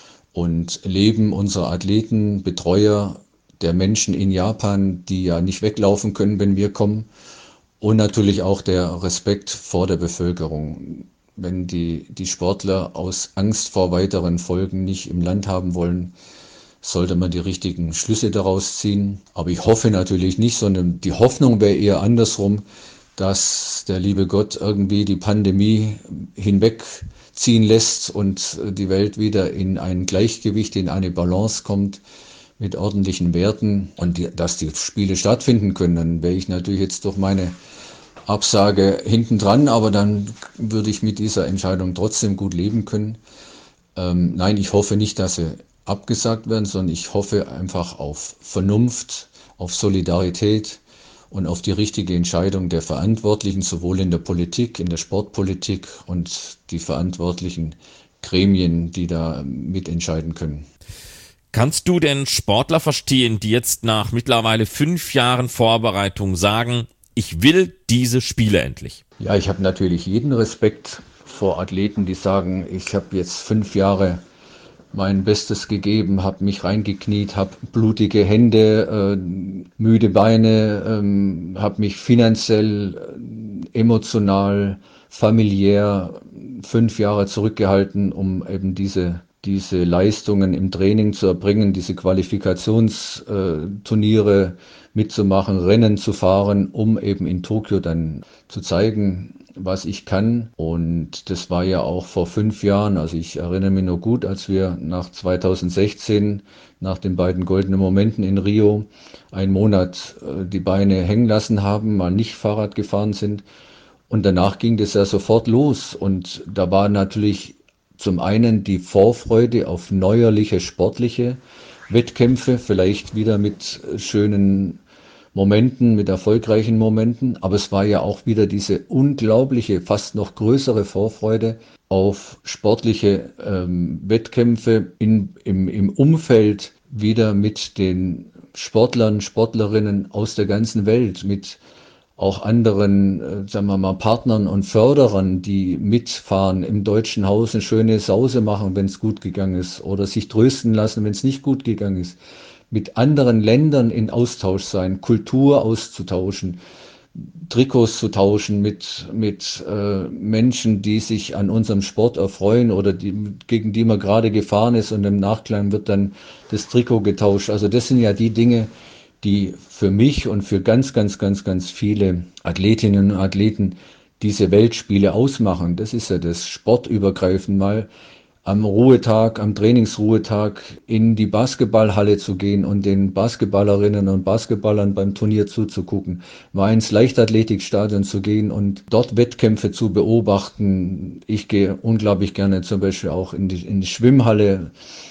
und Leben unserer Athleten, Betreuer, der Menschen in Japan, die ja nicht weglaufen können, wenn wir kommen, und natürlich auch der Respekt vor der Bevölkerung. Wenn die, die Sportler aus Angst vor weiteren Folgen nicht im Land haben wollen, sollte man die richtigen Schlüsse daraus ziehen. Aber ich hoffe natürlich nicht, sondern die Hoffnung wäre eher andersrum, dass der liebe Gott irgendwie die Pandemie hinwegziehen lässt und die Welt wieder in ein Gleichgewicht, in eine Balance kommt mit ordentlichen Werten und die, dass die Spiele stattfinden können. Dann wäre ich natürlich jetzt durch meine Absage hinten dran, aber dann würde ich mit dieser Entscheidung trotzdem gut leben können. Ähm, nein, ich hoffe nicht, dass sie abgesagt werden, sondern ich hoffe einfach auf Vernunft, auf Solidarität und auf die richtige Entscheidung der Verantwortlichen, sowohl in der Politik, in der Sportpolitik und die verantwortlichen Gremien, die da mitentscheiden können. Kannst du denn Sportler verstehen, die jetzt nach mittlerweile fünf Jahren Vorbereitung sagen, ich will diese Spiele endlich? Ja, ich habe natürlich jeden Respekt vor Athleten, die sagen, ich habe jetzt fünf Jahre mein Bestes gegeben, habe mich reingekniet, habe blutige Hände, äh, müde Beine, ähm, habe mich finanziell, äh, emotional, familiär fünf Jahre zurückgehalten, um eben diese diese Leistungen im Training zu erbringen, diese Qualifikationsturniere mitzumachen, Rennen zu fahren, um eben in Tokio dann zu zeigen, was ich kann. Und das war ja auch vor fünf Jahren, also ich erinnere mich noch gut, als wir nach zweitausendsechzehn, nach den beiden goldenen Momenten in Rio, einen Monat die Beine hängen lassen haben, mal nicht Fahrrad gefahren sind. Und danach ging das ja sofort los. Und da war natürlich zum einen die Vorfreude auf neuerliche sportliche Wettkämpfe, vielleicht wieder mit schönen Momenten, mit erfolgreichen Momenten, aber es war ja auch wieder diese unglaubliche, fast noch größere Vorfreude auf sportliche ähm, Wettkämpfe in, im, im Umfeld wieder mit den Sportlern, Sportlerinnen aus der ganzen Welt, mit auch anderen, äh, sagen wir mal, Partnern und Förderern, die mitfahren, im Deutschen Haus eine schöne Sause machen, wenn es gut gegangen ist, oder sich trösten lassen, wenn es nicht gut gegangen ist. Mit anderen Ländern in Austausch sein, Kultur auszutauschen, Trikots zu tauschen mit, mit äh, Menschen, die sich an unserem Sport erfreuen oder die, gegen die man gerade gefahren ist, und im Nachklang wird dann das Trikot getauscht. Also das sind ja die Dinge, die für mich und für ganz, ganz, ganz, ganz viele Athletinnen und Athleten diese Weltspiele ausmachen. Das ist ja das sportübergreifend, mal am Ruhetag, am Trainingsruhetag in die Basketballhalle zu gehen und den Basketballerinnen und Basketballern beim Turnier zuzugucken, mal ins Leichtathletikstadion zu gehen und dort Wettkämpfe zu beobachten. Ich gehe unglaublich gerne zum Beispiel auch in die, in die Schwimmhalle,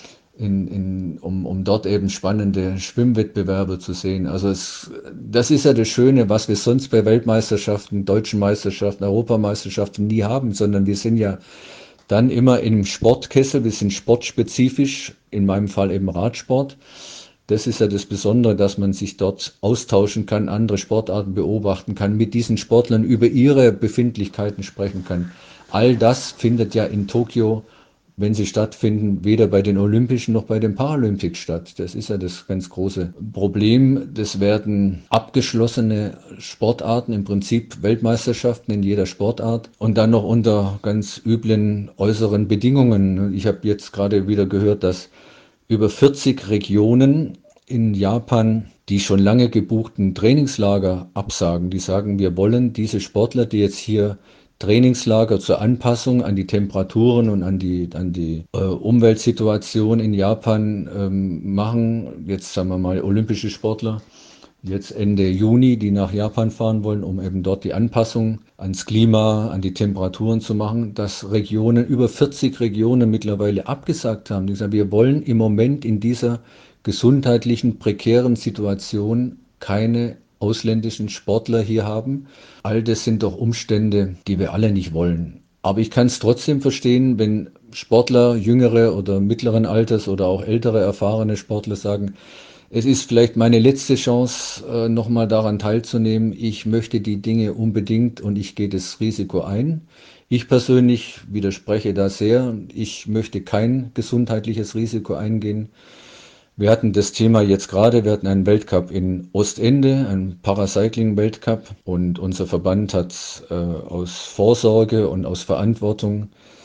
In, in, um, um dort eben spannende Schwimmwettbewerbe zu sehen. Also es, das ist ja das Schöne, was wir sonst bei Weltmeisterschaften, deutschen Meisterschaften, Europameisterschaften nie haben, sondern wir sind ja dann immer im Sportkessel, wir sind sportspezifisch, in meinem Fall eben Radsport. Das ist ja das Besondere, dass man sich dort austauschen kann, andere Sportarten beobachten kann, mit diesen Sportlern über ihre Befindlichkeiten sprechen kann. All das findet ja in Tokio, wenn sie stattfinden, weder bei den Olympischen noch bei den Paralympics statt. Das ist ja das ganz große Problem. Das werden abgeschlossene Sportarten, im Prinzip Weltmeisterschaften in jeder Sportart und dann noch unter ganz üblen äußeren Bedingungen. Ich habe jetzt gerade wieder gehört, dass über vierzig Regionen in Japan die schon lange gebuchten Trainingslager absagen. Die sagen, wir wollen diese Sportler, die jetzt hier Trainingslager zur Anpassung an die Temperaturen und an die, an die äh, Umweltsituation in Japan ähm, machen. Jetzt sagen wir mal olympische Sportler, jetzt Ende Juni, die nach Japan fahren wollen, um eben dort die Anpassung ans Klima, an die Temperaturen zu machen, dass Regionen, über vierzig Regionen mittlerweile abgesagt haben. Die sagen, wir wollen im Moment in dieser gesundheitlichen, prekären Situation keine ausländischen Sportler hier haben. All das sind doch Umstände, die wir alle nicht wollen. Aber ich kann es trotzdem verstehen, wenn Sportler, jüngere oder mittleren Alters oder auch ältere, erfahrene Sportler sagen, es ist vielleicht meine letzte Chance, äh, nochmal daran teilzunehmen. Ich möchte die Dinge unbedingt und ich gehe das Risiko ein. Ich persönlich widerspreche da sehr. Ich möchte kein gesundheitliches Risiko eingehen. Wir hatten das Thema jetzt gerade, wir hatten einen Weltcup in Ostende, einen Paracycling-Weltcup, und unser Verband hat äh, aus Vorsorge und aus Verantwortung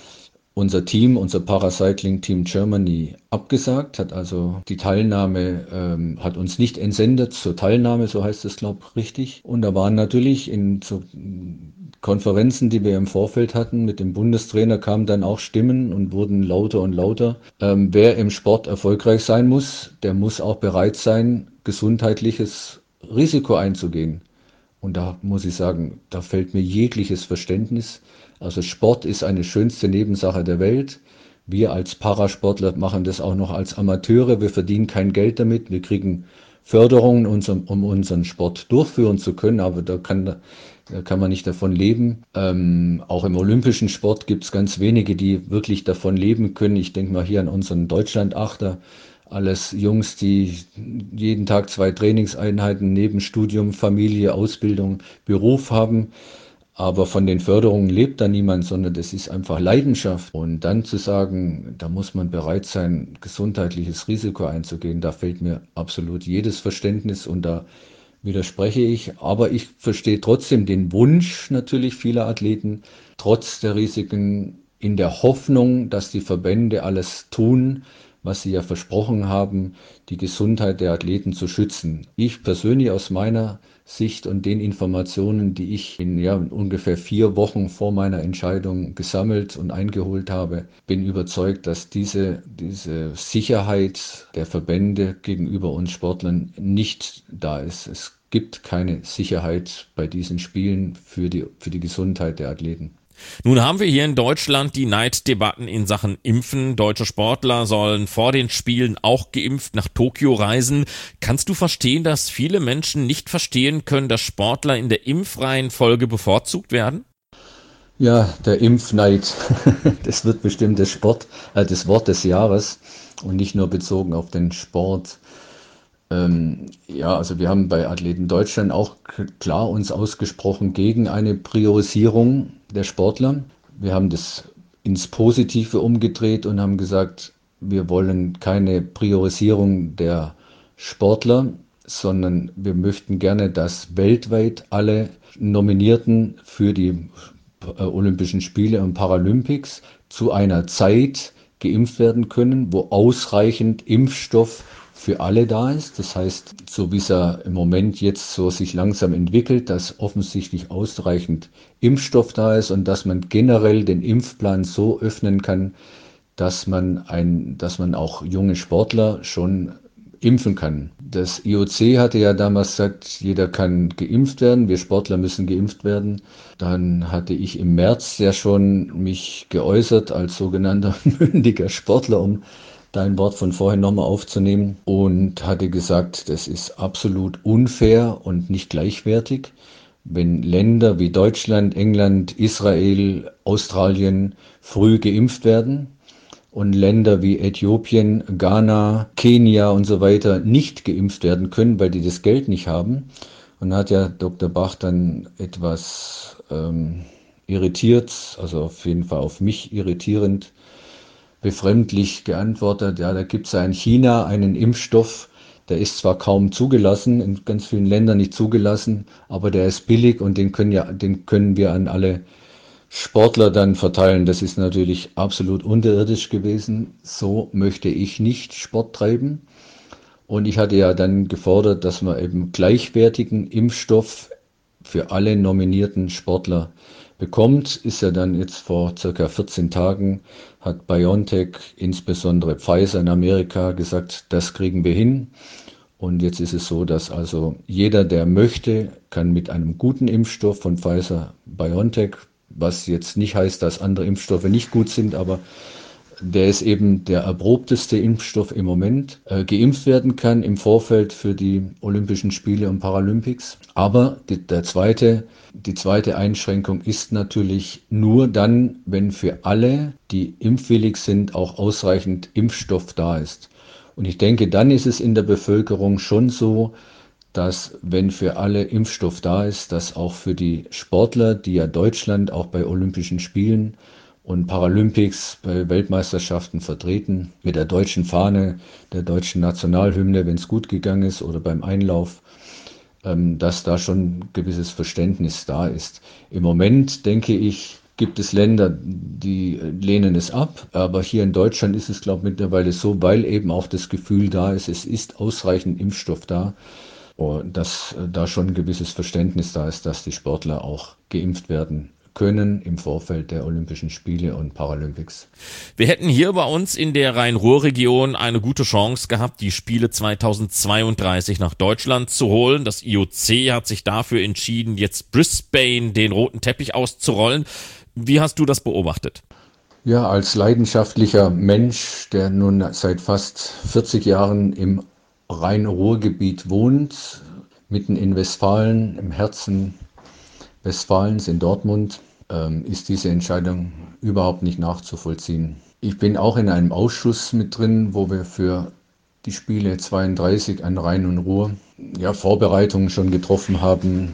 unser Team, unser Paracycling Team Germany abgesagt, hat also die Teilnahme, ähm, hat uns nicht entsendet zur Teilnahme, so heißt es, glaube ich, richtig. Und da waren natürlich in so Konferenzen, die wir im Vorfeld hatten mit dem Bundestrainer, kamen dann auch Stimmen und wurden lauter und lauter. Ähm, wer im Sport erfolgreich sein muss, der muss auch bereit sein, gesundheitliches Risiko einzugehen. Und da muss ich sagen, da fällt mir jegliches Verständnis. Also Sport ist eine schönste Nebensache der Welt. Wir als Parasportler machen das auch noch als Amateure. Wir verdienen kein Geld damit. Wir kriegen Förderungen, um unseren Sport durchführen zu können. Aber da kann, da kann man nicht davon leben. Ähm, auch im olympischen Sport gibt es ganz wenige, die wirklich davon leben können. Ich denke mal hier an unseren Deutschlandachter. Alles Jungs, die jeden Tag zwei Trainingseinheiten neben Studium, Familie, Ausbildung, Beruf haben. Aber von den Förderungen lebt da niemand, sondern das ist einfach Leidenschaft. Und dann zu sagen, da muss man bereit sein, gesundheitliches Risiko einzugehen, da fehlt mir absolut jedes Verständnis und da widerspreche ich. Aber ich verstehe trotzdem den Wunsch natürlich vieler Athleten, trotz der Risiken, in der Hoffnung, dass die Verbände alles tun, was sie ja versprochen haben, die Gesundheit der Athleten zu schützen. Ich persönlich aus meiner Sicht und den Informationen, die ich in ja, ungefähr vier Wochen vor meiner Entscheidung gesammelt und eingeholt habe, bin überzeugt, dass diese, diese Sicherheit der Verbände gegenüber uns Sportlern nicht da ist. Es gibt keine Sicherheit bei diesen Spielen für die, für die Gesundheit der Athleten. Nun haben wir hier in Deutschland die Neiddebatten in Sachen Impfen. Deutsche Sportler sollen vor den Spielen auch geimpft nach Tokio reisen. Kannst du verstehen, dass viele Menschen nicht verstehen können, dass Sportler in der Impfreihenfolge bevorzugt werden? Ja, der Impfneid, das wird bestimmt das Sport, äh, das Wort des Jahres und nicht nur bezogen auf den Sport. Ähm, ja, also wir haben bei Athleten Deutschland auch klar uns ausgesprochen gegen eine Priorisierung der Sportler. Wir haben das ins Positive umgedreht und haben gesagt, wir wollen keine Priorisierung der Sportler, sondern wir möchten gerne, dass weltweit alle Nominierten für die äh, Olympischen Spiele und Paralympics zu einer Zeit geimpft werden können, wo ausreichend Impfstoff für alle da ist. Das heißt, so wie es ja im Moment jetzt so sich langsam entwickelt, dass offensichtlich ausreichend Impfstoff da ist und dass man generell den Impfplan so öffnen kann, dass man ein, dass man auch junge Sportler schon impfen kann. Das I O C hatte ja damals gesagt, jeder kann geimpft werden, wir Sportler müssen geimpft werden. Dann hatte ich im März ja schon mich geäußert als sogenannter mündiger Sportler, um dein Wort von vorhin nochmal aufzunehmen, und hatte gesagt, das ist absolut unfair und nicht gleichwertig, wenn Länder wie Deutschland, England, Israel, Australien früh geimpft werden und Länder wie Äthiopien, Ghana, Kenia und so weiter nicht geimpft werden können, weil die das Geld nicht haben. Und da hat ja Doktor Bach dann etwas ähm, irritiert, also auf jeden Fall auf mich irritierend, befremdlich geantwortet, ja, da gibt es ja in China einen Impfstoff, der ist zwar kaum zugelassen, in ganz vielen Ländern nicht zugelassen, aber der ist billig und den können, ja, den können wir an alle Sportler dann verteilen. Das ist natürlich absolut unterirdisch gewesen. So möchte ich nicht Sport treiben. Und ich hatte ja dann gefordert, dass man eben gleichwertigen Impfstoff für alle nominierten Sportler bekommt. Ist ja dann jetzt vor circa vierzehn Tagen, hat BioNTech, insbesondere Pfizer in Amerika, gesagt, das kriegen wir hin. Und jetzt ist es so, dass also jeder, der möchte, kann mit einem guten Impfstoff von Pfizer, BioNTech, was jetzt nicht heißt, dass andere Impfstoffe nicht gut sind, aber der ist eben der erprobteste Impfstoff im Moment, äh, geimpft werden kann im Vorfeld für die Olympischen Spiele und Paralympics. Aber die, der zweite, die zweite Einschränkung ist natürlich nur dann, wenn für alle, die impfwillig sind, auch ausreichend Impfstoff da ist. Und ich denke, dann ist es in der Bevölkerung schon so, dass wenn für alle Impfstoff da ist, dass auch für die Sportler, die ja Deutschland auch bei Olympischen Spielen und Paralympics bei Weltmeisterschaften vertreten, mit der deutschen Fahne, der deutschen Nationalhymne, wenn es gut gegangen ist, oder beim Einlauf, ähm, dass da schon ein gewisses Verständnis da ist. Im Moment, denke ich, gibt es Länder, die lehnen es ab. Aber hier in Deutschland ist es, glaube ich, mittlerweile so, weil eben auch das Gefühl da ist, es ist ausreichend Impfstoff da. Und dass da schon ein gewisses Verständnis da ist, dass die Sportler auch geimpft werden können im Vorfeld der Olympischen Spiele und Paralympics. Wir hätten hier bei uns in der Rhein-Ruhr-Region eine gute Chance gehabt, die Spiele zweitausendzweiunddreißig nach Deutschland zu holen. Das I O C hat sich dafür entschieden, jetzt Brisbane den roten Teppich auszurollen. Wie hast du das beobachtet? Ja, als leidenschaftlicher Mensch, der nun seit fast vierzig Jahren im Rhein-Ruhr-Gebiet wohnt, mitten in Westfalen, im Herzen Westfalens in Dortmund, ähm, ist diese Entscheidung überhaupt nicht nachzuvollziehen. Ich bin auch in einem Ausschuss mit drin, wo wir für die Spiele zweiunddreißig an Rhein und Ruhr ja, Vorbereitungen schon getroffen haben.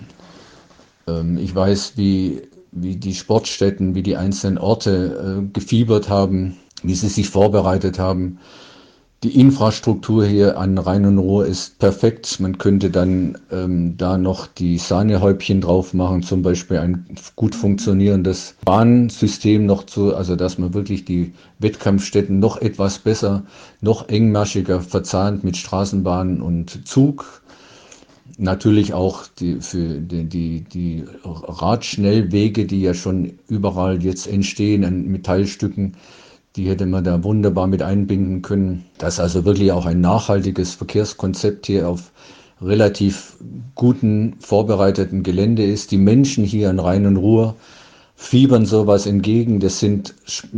Ähm, ich weiß, wie, wie die Sportstätten, wie die einzelnen Orte äh, gefiebert haben, wie sie sich vorbereitet haben. Die Infrastruktur hier an Rhein und Ruhr ist perfekt. Man könnte dann ähm, da noch die Sahnehäubchen drauf machen, zum Beispiel ein gut funktionierendes Bahnsystem noch zu, also dass man wirklich die Wettkampfstätten noch etwas besser, noch engmaschiger verzahnt mit Straßenbahn und Zug. Natürlich auch die, für die, die, die Radschnellwege, die ja schon überall jetzt entstehen an Metallstücken. Die hätte man da wunderbar mit einbinden können. Dass also wirklich auch ein nachhaltiges Verkehrskonzept hier auf relativ guten, vorbereiteten Gelände ist. Die Menschen hier an Rhein und Ruhr fiebern sowas entgegen. Das sind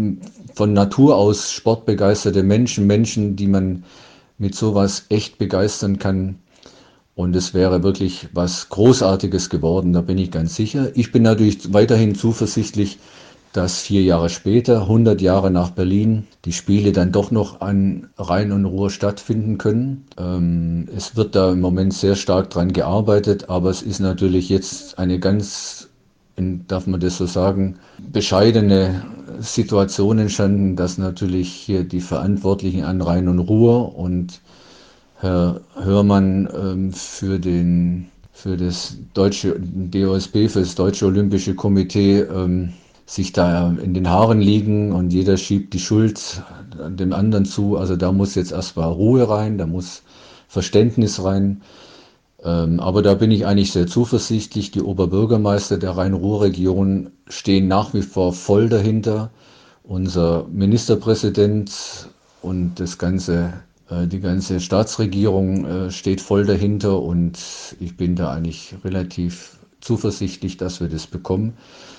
von Natur aus sportbegeisterte Menschen, Menschen, die man mit sowas echt begeistern kann. Und es wäre wirklich was Großartiges geworden, da bin ich ganz sicher. Ich bin natürlich weiterhin zuversichtlich, dass vier Jahre später, hundert Jahre nach Berlin, die Spiele dann doch noch an Rhein und Ruhr stattfinden können. Ähm, es wird da im Moment sehr stark dran gearbeitet, aber es ist natürlich jetzt eine ganz, darf man das so sagen, bescheidene Situation entstanden, dass natürlich hier die Verantwortlichen an Rhein und Ruhr und Herr Hörmann ähm, für den, für das deutsche D O S B, für das Deutsche Olympische Komitee, ähm, sich da in den Haaren liegen und jeder schiebt die Schuld dem anderen zu. Also da muss jetzt erstmal Ruhe rein, da muss Verständnis rein. Ähm, aber da bin ich eigentlich sehr zuversichtlich. Die Oberbürgermeister der Rhein-Ruhr-Region stehen nach wie vor voll dahinter. Unser Ministerpräsident und das ganze, äh, die ganze Staatsregierung äh, steht voll dahinter und ich bin da eigentlich relativ zuversichtlich, dass wir das bekommen.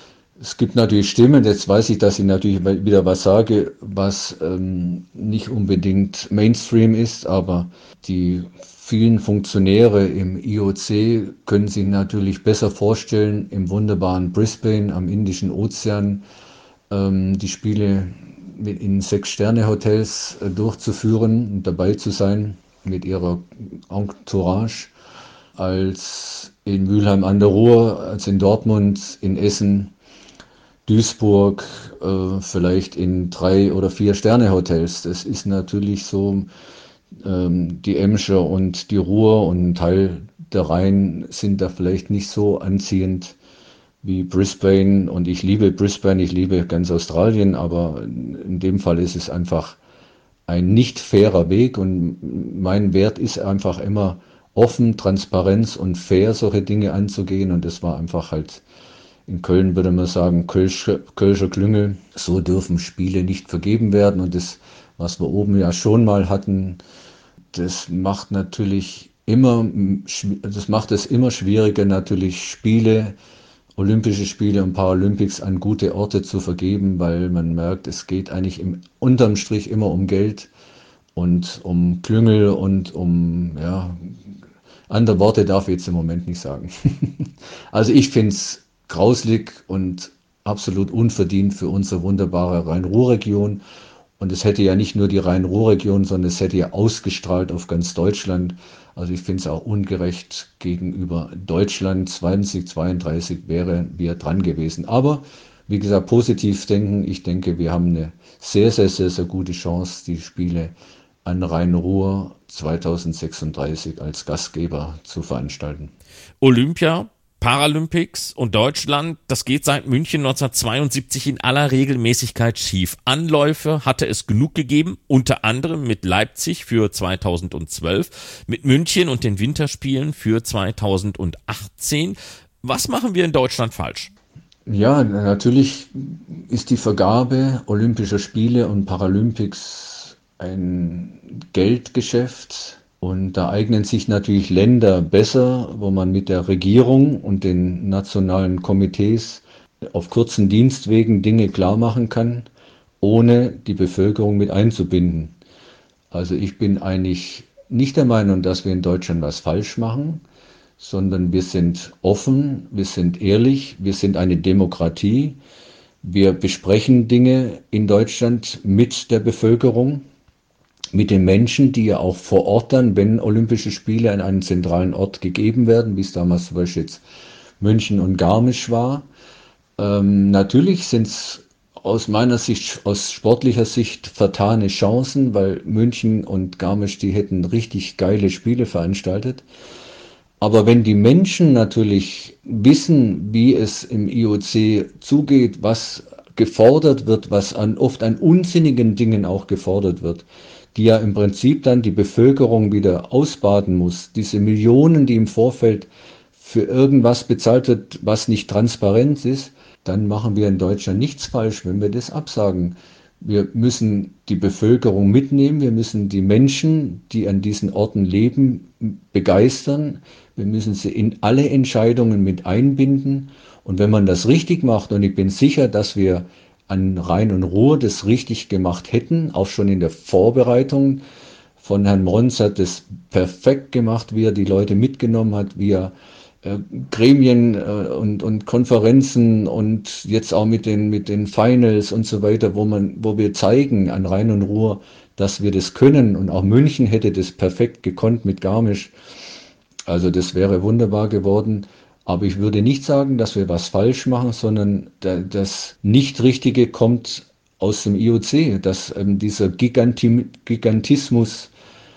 Es gibt natürlich Stimmen, jetzt weiß ich, dass ich natürlich wieder was sage, was ähm, nicht unbedingt Mainstream ist, aber die vielen Funktionäre im I O C können sich natürlich besser vorstellen, im wunderbaren Brisbane am Indischen Ozean ähm, die Spiele in Sechs-Sterne-Hotels äh, durchzuführen und dabei zu sein mit ihrer Entourage, als in Mülheim an der Ruhr, als in Dortmund, in Essen, Duisburg, äh, vielleicht in drei oder vier Sterne-Hotels. Das ist natürlich so, ähm, die Emscher und die Ruhr und ein Teil der Rhein sind da vielleicht nicht so anziehend wie Brisbane. Und ich liebe Brisbane, ich liebe ganz Australien, aber in dem Fall ist es einfach ein nicht fairer Weg und mein Wert ist einfach immer offen, Transparenz und fair, solche Dinge anzugehen und das war einfach halt in Köln würde man sagen, Kölscher, Kölscher Klüngel. So dürfen Spiele nicht vergeben werden. Und das, was wir oben ja schon mal hatten, das macht natürlich immer, das macht es immer schwieriger, natürlich Spiele, Olympische Spiele und Paralympics an gute Orte zu vergeben, weil man merkt, es geht eigentlich im, unterm Strich immer um Geld und um Klüngel und um, ja, andere Worte darf ich jetzt im Moment nicht sagen. Also ich finde es grauslig und absolut unverdient für unsere wunderbare Rhein-Ruhr-Region. Und es hätte ja nicht nur die Rhein-Ruhr-Region, sondern es hätte ja ausgestrahlt auf ganz Deutschland. Also ich finde es auch ungerecht gegenüber Deutschland. zweitausendzweiunddreißig wären wir dran gewesen. Aber wie gesagt, positiv denken. Ich denke, wir haben eine sehr, sehr, sehr, sehr gute Chance, die Spiele an Rhein-Ruhr zweitausendsechsunddreißig als Gastgeber zu veranstalten. Olympia Paralympics und Deutschland, das geht seit München neunzehnhundertzweiundsiebzig in aller Regelmäßigkeit schief. Anläufe hatte es genug gegeben, unter anderem mit Leipzig für zweitausendzwölf, mit München und den Winterspielen für zweitausendachtzehn. Was machen wir in Deutschland falsch? Ja, natürlich ist die Vergabe Olympischer Spiele und Paralympics ein Geldgeschäft. Und da eignen sich natürlich Länder besser, wo man mit der Regierung und den nationalen Komitees auf kurzen Dienstwegen Dinge klar machen kann, ohne die Bevölkerung mit einzubinden. Also ich bin eigentlich nicht der Meinung, dass wir in Deutschland was falsch machen, sondern wir sind offen, wir sind ehrlich, wir sind eine Demokratie. Wir besprechen Dinge in Deutschland mit der Bevölkerung, mit den Menschen, die ja auch vor Ort dann, wenn Olympische Spiele an einen zentralen Ort gegeben werden, wie es damals zum Beispiel jetzt München und Garmisch war. Ähm, natürlich sind es aus meiner Sicht, aus sportlicher Sicht vertane Chancen, weil München und Garmisch, die hätten richtig geile Spiele veranstaltet. Aber wenn die Menschen natürlich wissen, wie es im I O C zugeht, was gefordert wird, was an, oft an unsinnigen Dingen auch gefordert wird, die ja im Prinzip dann die Bevölkerung wieder ausbaden muss. Diese Millionen, die im Vorfeld für irgendwas bezahlt wird, was nicht transparent ist, dann machen wir in Deutschland nichts falsch, wenn wir das absagen. Wir müssen die Bevölkerung mitnehmen, wir müssen die Menschen, die an diesen Orten leben, begeistern. Wir müssen sie in alle Entscheidungen mit einbinden. Und wenn man das richtig macht, und ich bin sicher, dass wir an Rhein und Ruhr das richtig gemacht hätten, auch schon in der Vorbereitung. Von Herrn Mons hat es perfekt gemacht, wie er die Leute mitgenommen hat, wie er äh, Gremien äh, und, und Konferenzen und jetzt auch mit den, mit den Finals und so weiter, wo man, wo wir zeigen an Rhein und Ruhr, dass wir das können. Und auch München hätte das perfekt gekonnt mit Garmisch. Also das wäre wunderbar geworden. Aber ich würde nicht sagen, dass wir was falsch machen, sondern das Nicht-Richtige kommt aus dem I O C, dass ähm, dieser Giganti- Gigantismus,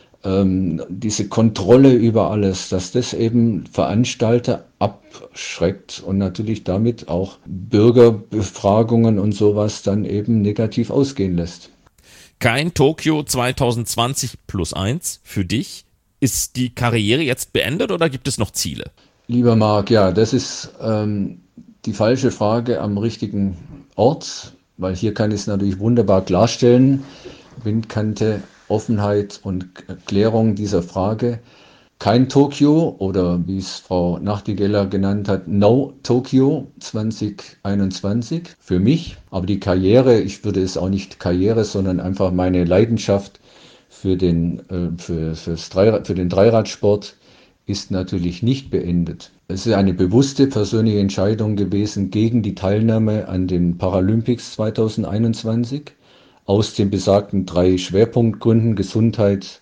ähm, diese Kontrolle über alles, dass das eben Veranstalter abschreckt und natürlich damit auch Bürgerbefragungen und sowas dann eben negativ ausgehen lässt. Kein Tokio zweitausendzwanzig plus eins für dich. Ist die Karriere jetzt beendet oder gibt es noch Ziele? Lieber Marc, ja, das ist ähm, die falsche Frage am richtigen Ort, weil hier kann ich es natürlich wunderbar klarstellen. Windkante, Offenheit und Klärung dieser Frage. Kein Tokio oder wie es Frau Nachtigeller genannt hat, No Tokio zwanzig einundzwanzig für mich. Aber die Karriere, ich würde es auch nicht Karriere, sondern einfach meine Leidenschaft für den, äh, für, fürs Dreirad, für den Dreiradsport ist natürlich nicht beendet. Es ist eine bewusste persönliche Entscheidung gewesen gegen die Teilnahme an den Paralympics zweitausendeinundzwanzig. Aus den besagten drei Schwerpunktgründen: Gesundheit,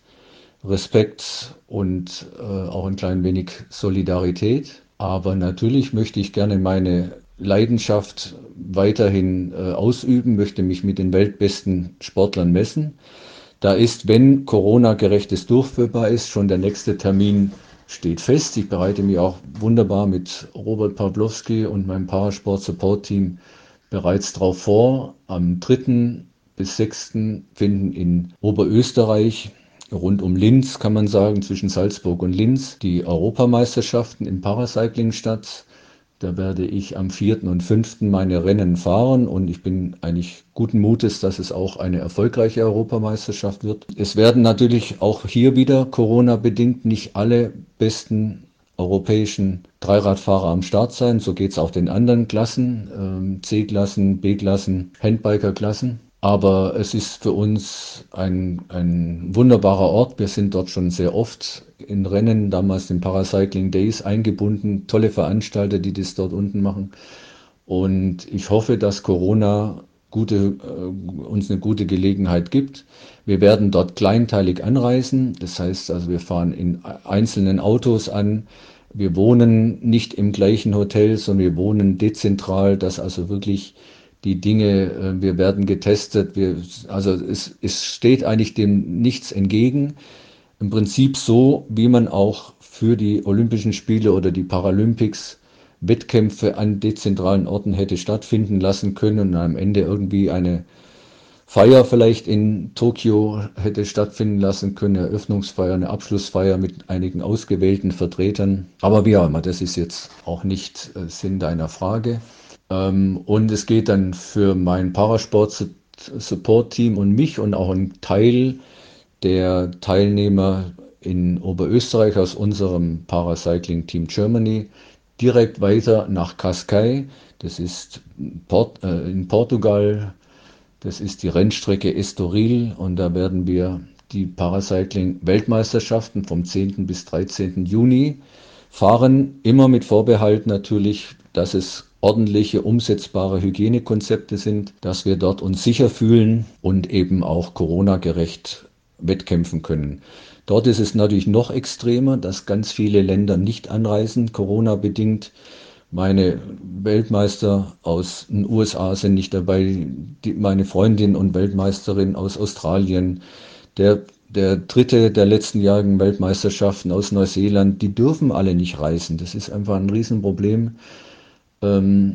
Respekt und äh, auch ein klein wenig Solidarität. Aber natürlich möchte ich gerne meine Leidenschaft weiterhin äh, ausüben, möchte mich mit den weltbesten Sportlern messen. Da ist, wenn Corona-gerechtes durchführbar ist, schon der nächste Termin steht fest. Ich bereite mich auch wunderbar mit Robert Pawlowski und meinem Parasport-Support-Team bereits darauf vor. Am dritten bis sechsten finden in Oberösterreich, rund um Linz kann man sagen, zwischen Salzburg und Linz, die Europameisterschaften im Paracycling statt. Da werde ich am vierten und fünften meine Rennen fahren und ich bin eigentlich guten Mutes, dass es auch eine erfolgreiche Europameisterschaft wird. Es werden natürlich auch hier wieder Corona-bedingt nicht alle besten europäischen Dreiradfahrer am Start sein. So geht es auch den anderen Klassen, C-Klassen, B-Klassen, Handbiker-Klassen. Aber es ist für uns ein, ein wunderbarer Ort. Wir sind dort schon sehr oft in Rennen, damals den Paracycling Days, eingebunden. Tolle Veranstalter, die das dort unten machen. Und ich hoffe, dass Corona gute, äh, uns eine gute Gelegenheit gibt. Wir werden dort kleinteilig anreisen. Das heißt also, wir fahren in einzelnen Autos an. Wir wohnen nicht im gleichen Hotel, sondern wir wohnen dezentral, dass also wirklich die Dinge, wir werden getestet, wir, also es, es steht eigentlich dem nichts entgegen. Im Prinzip so, wie man auch für die Olympischen Spiele oder die Paralympics Wettkämpfe an dezentralen Orten hätte stattfinden lassen können und am Ende irgendwie eine Feier vielleicht in Tokio hätte stattfinden lassen können, eine Eröffnungsfeier, eine Abschlussfeier mit einigen ausgewählten Vertretern. Aber wie auch immer, das ist jetzt auch nicht äh, Sinn deiner Frage. Ähm, und es geht dann für mein Parasport-Support-Team und mich und auch einen Teil der Teilnehmer in Oberösterreich aus unserem Paracycling Team Germany direkt weiter nach Cascais. Das ist Port, äh, in Portugal. Das ist die Rennstrecke Estoril und da werden wir die Paracycling-Weltmeisterschaften vom zehnten bis dreizehnten Juni fahren. Immer mit Vorbehalt natürlich, dass es ordentliche, umsetzbare Hygienekonzepte sind, dass wir dort uns sicher fühlen und eben auch Corona-gerecht wettkämpfen können. Dort ist es natürlich noch extremer, dass ganz viele Länder nicht anreisen, Corona-bedingt. Meine Weltmeister aus den U S A sind nicht dabei, die, meine Freundin und Weltmeisterin aus Australien, der, der dritte der letztenjährigen Weltmeisterschaften aus Neuseeland, die dürfen alle nicht reisen. Das ist einfach ein Riesenproblem. Ähm,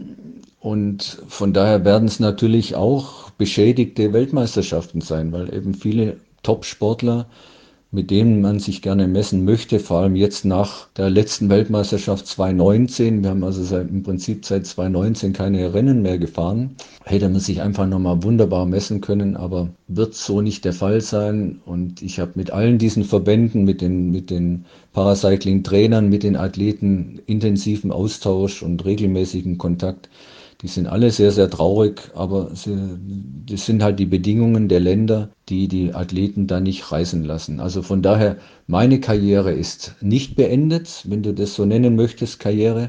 und von daher werden es natürlich auch beschädigte Weltmeisterschaften sein, weil eben viele Top-Sportler, mit denen man sich gerne messen möchte, vor allem jetzt nach der letzten Weltmeisterschaft zwanzig neunzehn. Wir haben also seit, im Prinzip seit zwanzig neunzehn keine Rennen mehr gefahren. Hätte man sich einfach nochmal wunderbar messen können, aber wird so nicht der Fall sein. Und ich habe mit allen diesen Verbänden, mit den, mit den Paracycling-Trainern, mit den Athleten intensiven Austausch und regelmäßigen Kontakt. Die sind alle sehr, sehr traurig, aber sie, das sind halt die Bedingungen der Länder, die die Athleten da nicht reisen lassen. Also von daher, meine Karriere ist nicht beendet, wenn du das so nennen möchtest, Karriere.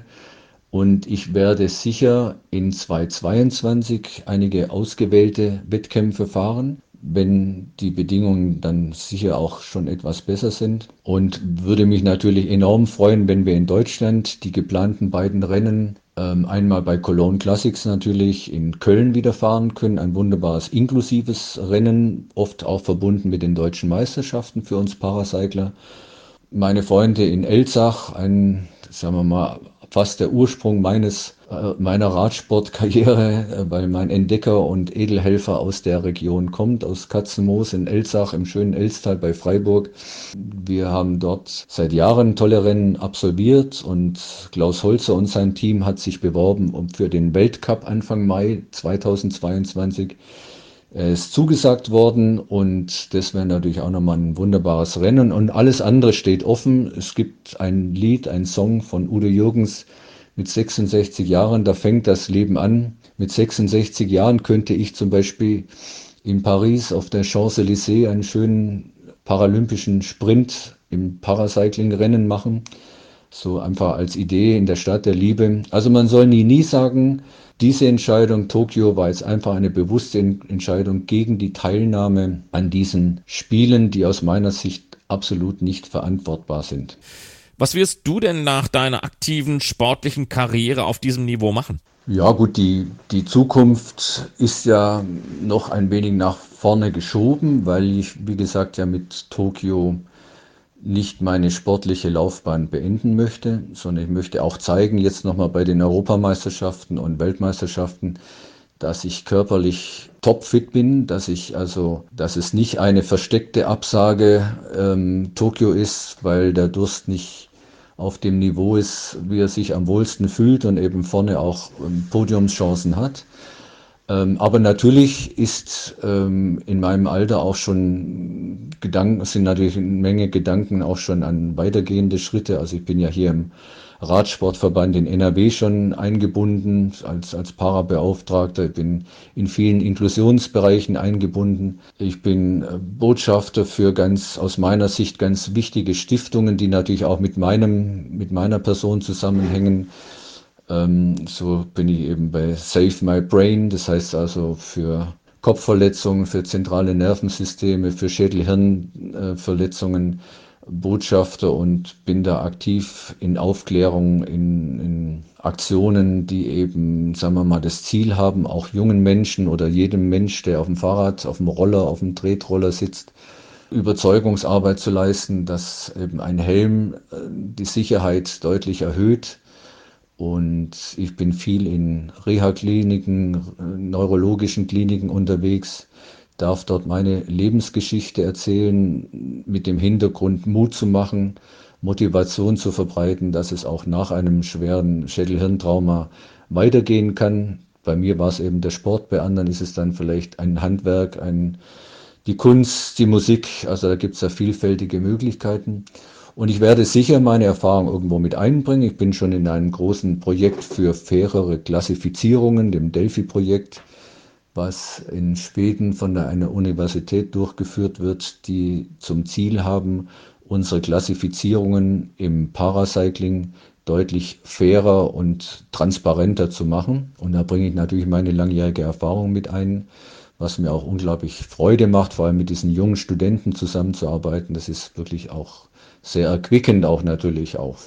Und ich werde sicher in zweitausendzweiundzwanzig einige ausgewählte Wettkämpfe fahren, wenn die Bedingungen dann sicher auch schon etwas besser sind. Und würde mich natürlich enorm freuen, wenn wir in Deutschland die geplanten beiden Rennen einmal bei Cologne Classics natürlich in Köln wieder fahren können. Ein wunderbares inklusives Rennen, oft auch verbunden mit den deutschen Meisterschaften für uns Paracycler. Meine Freunde in Elzach, ein, sagen wir mal, fast der Ursprung meines, äh, meiner Radsportkarriere, äh, weil mein Entdecker und Edelhelfer aus der Region kommt, aus Katzenmoos in Elzach im schönen Elztal bei Freiburg. Wir haben dort seit Jahren tolle Rennen absolviert und Klaus Holzer und sein Team hat sich beworben um für den Weltcup Anfang Mai zweitausendzweiundzwanzig. Er ist zugesagt worden und das wäre natürlich auch nochmal ein wunderbares Rennen und alles andere steht offen. Es gibt ein Lied, ein Song von Udo Jürgens mit sechsundsechzig Jahren, da fängt das Leben an. Mit sechsundsechzig Jahren könnte ich zum Beispiel in Paris auf der Champs-Élysées einen schönen paralympischen Sprint im Paracycling-Rennen machen. So einfach als Idee in der Stadt der Liebe. Also man soll nie, nie sagen, diese Entscheidung Tokio war jetzt einfach eine bewusste Entscheidung gegen die Teilnahme an diesen Spielen, die aus meiner Sicht absolut nicht verantwortbar sind. Was wirst du denn nach deiner aktiven sportlichen Karriere auf diesem Niveau machen? Ja gut, die, die Zukunft ist ja noch ein wenig nach vorne geschoben, weil ich, wie gesagt, ja mit Tokio nicht meine sportliche Laufbahn beenden möchte, sondern ich möchte auch zeigen, jetzt nochmal bei den Europameisterschaften und Weltmeisterschaften, dass ich körperlich topfit bin, dass ich also, dass es nicht eine versteckte Absage ähm, Tokio ist, weil der Durst nicht auf dem Niveau ist, wie er sich am wohlsten fühlt und eben vorne auch ähm, Podiumschancen hat. Ähm, aber natürlich ist ähm, in meinem Alter auch schon Gedanken, es sind natürlich eine Menge Gedanken auch schon an weitergehende Schritte. Also ich bin ja hier im Radsportverband in N R W schon eingebunden als, als Parabeauftragter. Ich bin in vielen Inklusionsbereichen eingebunden. Ich bin Botschafter für ganz, aus meiner Sicht ganz wichtige Stiftungen, die natürlich auch mit meinem, mit meiner Person zusammenhängen. So bin ich eben bei Save My Brain, das heißt also für Kopfverletzungen, für zentrale Nervensysteme, für Schädel-Hirn-Verletzungen Botschafter und bin da aktiv in Aufklärung, in, in Aktionen, die eben, sagen wir mal, das Ziel haben, auch jungen Menschen oder jedem Mensch, der auf dem Fahrrad, auf dem Roller, auf dem Tretroller sitzt, Überzeugungsarbeit zu leisten, dass eben ein Helm die Sicherheit deutlich erhöht. Und ich bin viel in Reha-Kliniken, neurologischen Kliniken unterwegs, darf dort meine Lebensgeschichte erzählen, mit dem Hintergrund Mut zu machen, Motivation zu verbreiten, dass es auch nach einem schweren Schädel-Hirntrauma weitergehen kann. Bei mir war es eben der Sport, bei anderen ist es dann vielleicht ein Handwerk, ein, die Kunst, die Musik, also da gibt es ja vielfältige Möglichkeiten. Und ich werde sicher meine Erfahrung irgendwo mit einbringen. Ich bin schon in einem großen Projekt für fairere Klassifizierungen, dem Delphi-Projekt, was in Schweden von einer Universität durchgeführt wird, die zum Ziel haben, unsere Klassifizierungen im Paracycling deutlich fairer und transparenter zu machen. Und da bringe ich natürlich meine langjährige Erfahrung mit ein, was mir auch unglaublich Freude macht, vor allem mit diesen jungen Studenten zusammenzuarbeiten. Das ist wirklich auch sehr erquickend, auch natürlich auch.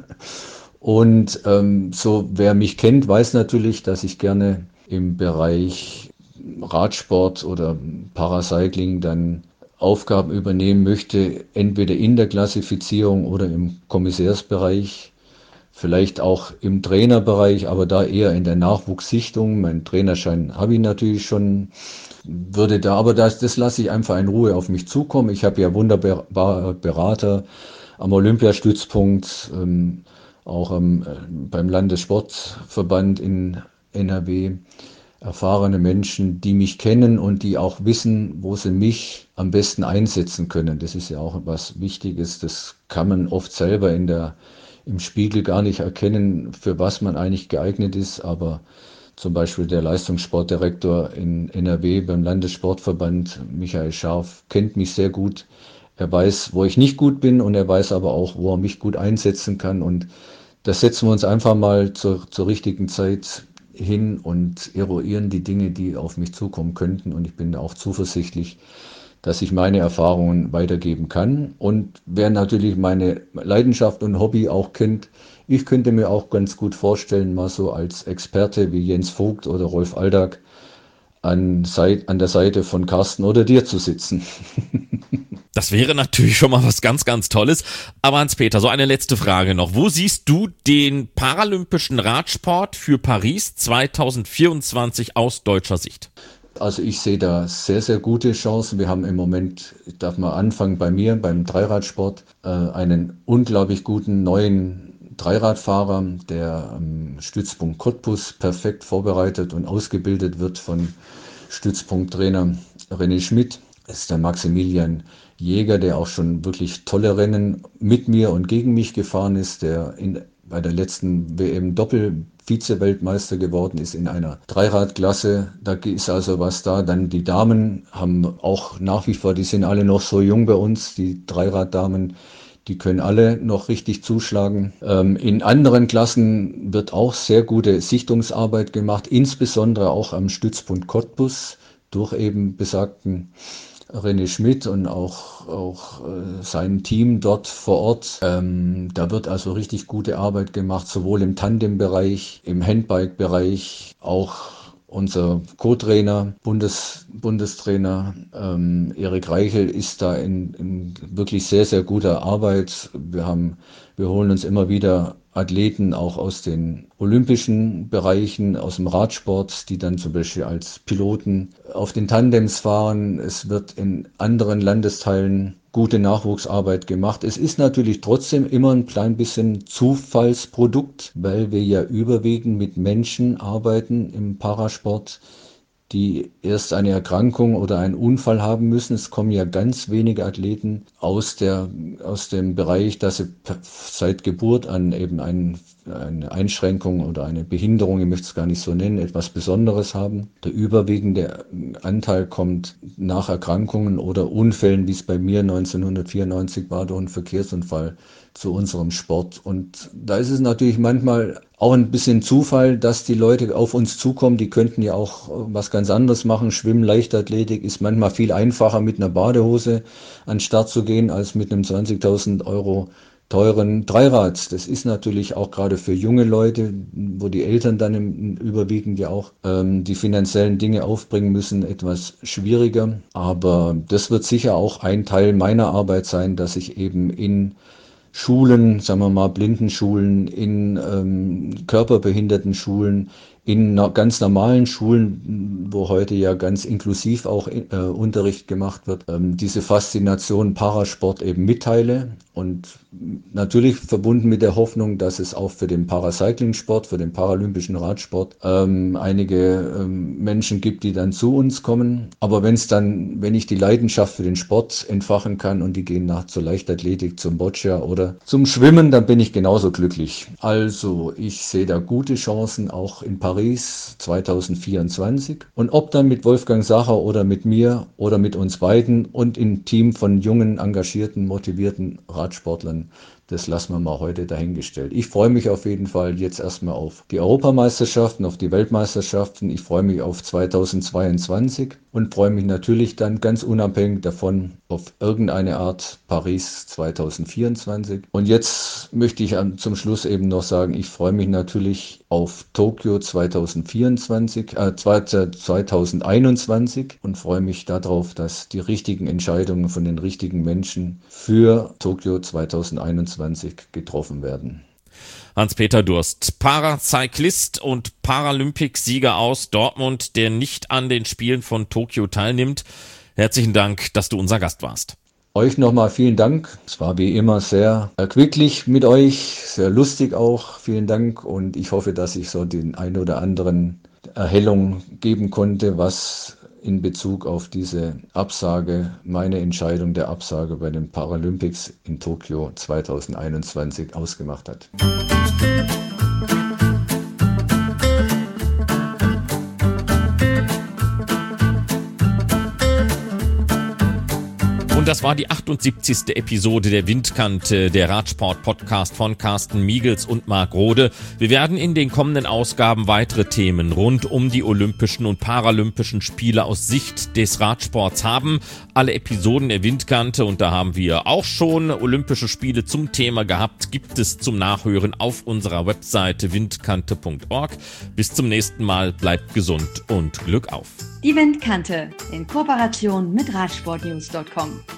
Und ähm, so, wer mich kennt, weiß natürlich, dass ich gerne im Bereich Radsport oder Paracycling dann Aufgaben übernehmen möchte, entweder in der Klassifizierung oder im Kommissärsbereich, vielleicht auch im Trainerbereich, aber da eher in der Nachwuchssichtung. Mein Trainerschein habe ich natürlich schon, würde da, aber das, das lasse ich einfach in Ruhe auf mich zukommen. Ich habe ja wunderbare Berater am Olympiastützpunkt, ähm, auch ähm, beim Landessportverband in N R W, erfahrene Menschen, die mich kennen und die auch wissen, wo sie mich am besten einsetzen können. Das ist ja auch etwas Wichtiges. Das kann man oft selber in der, im Spiegel gar nicht erkennen, für was man eigentlich geeignet ist. Aber zum Beispiel der Leistungssportdirektor in N R W beim Landessportverband, Michael Scharf, kennt mich sehr gut. Er weiß, wo ich nicht gut bin und er weiß aber auch, wo er mich gut einsetzen kann. Und das setzen wir uns einfach mal zur, zur richtigen Zeit hin und eruieren die Dinge, die auf mich zukommen könnten. Und ich bin da auch zuversichtlich, dass ich meine Erfahrungen weitergeben kann. Und wer natürlich meine Leidenschaft und Hobby auch kennt, ich könnte mir auch ganz gut vorstellen, mal so als Experte wie Jens Vogt oder Rolf Aldag an, Seit- an der Seite von Carsten oder dir zu sitzen. Das wäre natürlich schon mal was ganz, ganz Tolles. Aber Hans-Peter, so eine letzte Frage noch. Wo siehst du den paralympischen Radsport für Paris zwanzig vierundzwanzig aus deutscher Sicht? Also ich sehe da sehr, sehr gute Chancen. Wir haben im Moment, ich darf mal anfangen bei mir, beim Dreiradsport, äh, einen unglaublich guten neuen Dreiradfahrer, der am Stützpunkt Cottbus perfekt vorbereitet und ausgebildet wird von Stützpunkttrainer René Schmidt. Das ist der Maximilian Jäger, der auch schon wirklich tolle Rennen mit mir und gegen mich gefahren ist, der in, bei der letzten W M Doppel Vize-Weltmeister geworden ist in einer Dreiradklasse. Da ist also was da. Dann die Damen haben auch nach wie vor, die sind alle noch so jung bei uns, die Dreiraddamen. Die können alle noch richtig zuschlagen. Ähm, in anderen Klassen wird auch sehr gute Sichtungsarbeit gemacht, insbesondere auch am Stützpunkt Cottbus durch eben besagten René Schmidt und auch, auch äh, sein Team dort vor Ort. Ähm, da wird also richtig gute Arbeit gemacht, sowohl im Tandembereich, im Handbike-Bereich, auch unser Co-Trainer, Bundes, Bundestrainer ähm, Erik Reichel ist da in, in wirklich sehr, sehr guter Arbeit. Wir haben, wir holen uns immer wieder Athleten auch aus den olympischen Bereichen, aus dem Radsport, die dann zum Beispiel als Piloten auf den Tandems fahren. Es wird in anderen Landesteilen gute Nachwuchsarbeit gemacht. Es ist natürlich trotzdem immer ein klein bisschen Zufallsprodukt, weil wir ja überwiegend mit Menschen arbeiten im Parasport, die erst eine Erkrankung oder einen Unfall haben müssen. Es kommen ja ganz wenige Athleten aus der, aus dem Bereich, dass sie seit Geburt an eben ein, eine Einschränkung oder eine Behinderung, ich möchte es gar nicht so nennen, etwas Besonderes haben. Der überwiegende Anteil kommt nach Erkrankungen oder Unfällen, wie es bei mir neunzehnhundertvierundneunzig war, durch einen Verkehrsunfall zu unserem Sport. Und da ist es natürlich manchmal auch ein bisschen Zufall, dass die Leute auf uns zukommen. Die könnten ja auch was ganz anderes machen. Schwimmen, Leichtathletik ist manchmal viel einfacher mit einer Badehose an den Start zu gehen, als mit einem zwanzigtausend Euro teuren Dreirad. Das ist natürlich auch gerade für junge Leute, wo die Eltern dann im, überwiegend ja auch ähm, die finanziellen Dinge aufbringen müssen, etwas schwieriger. Aber das wird sicher auch ein Teil meiner Arbeit sein, dass ich eben in Schulen, sagen wir mal Blindenschulen, in ähm, Körperbehindertenschulen, in ganz normalen Schulen, wo heute ja ganz inklusiv auch äh, Unterricht gemacht wird, ähm, diese Faszination Parasport eben mitteile und natürlich verbunden mit der Hoffnung, dass es auch für den Paracycling-Sport, für den paralympischen Radsport ähm, einige ähm, Menschen gibt, die dann zu uns kommen. Aber wenn es dann, wenn ich die Leidenschaft für den Sport entfachen kann und die gehen nach zur Leichtathletik, zum Boccia oder zum Schwimmen, dann bin ich genauso glücklich. Also ich sehe da gute Chancen auch in Paris zwanzig vierundzwanzig. Und ob dann mit Wolfgang Sacher oder mit mir oder mit uns beiden und im Team von jungen, engagierten, motivierten Radsportlern, das lassen wir mal heute dahingestellt. Ich freue mich auf jeden Fall jetzt erstmal auf die Europameisterschaften, auf die Weltmeisterschaften. Ich freue mich auf zweitausendzweiundzwanzig und freue mich natürlich dann ganz unabhängig davon auf irgendeine Art Paris zwanzig vierundzwanzig. Und jetzt möchte ich zum Schluss eben noch sagen, ich freue mich natürlich auf Tokio zwanzig vierundzwanzig, äh, zwanzig einundzwanzig und freue mich darauf, dass die richtigen Entscheidungen von den richtigen Menschen für Tokio zwanzig einundzwanzig getroffen werden. Hans-Peter Durst, Paracyclist und Paralympicsieger aus Dortmund, der nicht an den Spielen von Tokio teilnimmt. Herzlichen Dank, dass du unser Gast warst. Euch nochmal vielen Dank. Es war wie immer sehr erquicklich mit euch, sehr lustig auch. Vielen Dank und ich hoffe, dass ich so den ein oder anderen Erhellung geben konnte, was in Bezug auf diese Absage, meine Entscheidung der Absage bei den Paralympics in Tokio zwanzig einundzwanzig ausgemacht hat. Und das war die achtundsiebzigste Episode der Windkante, der Radsport-Podcast von Carsten Miegels und Marc Rode. Wir werden in den kommenden Ausgaben weitere Themen rund um die Olympischen und Paralympischen Spiele aus Sicht des Radsports haben. Alle Episoden der Windkante, und da haben wir auch schon Olympische Spiele zum Thema gehabt, gibt es zum Nachhören auf unserer Webseite windkante punkt org. Bis zum nächsten Mal, bleibt gesund und Glück auf. Die Windkante in Kooperation mit radsportnews punkt com.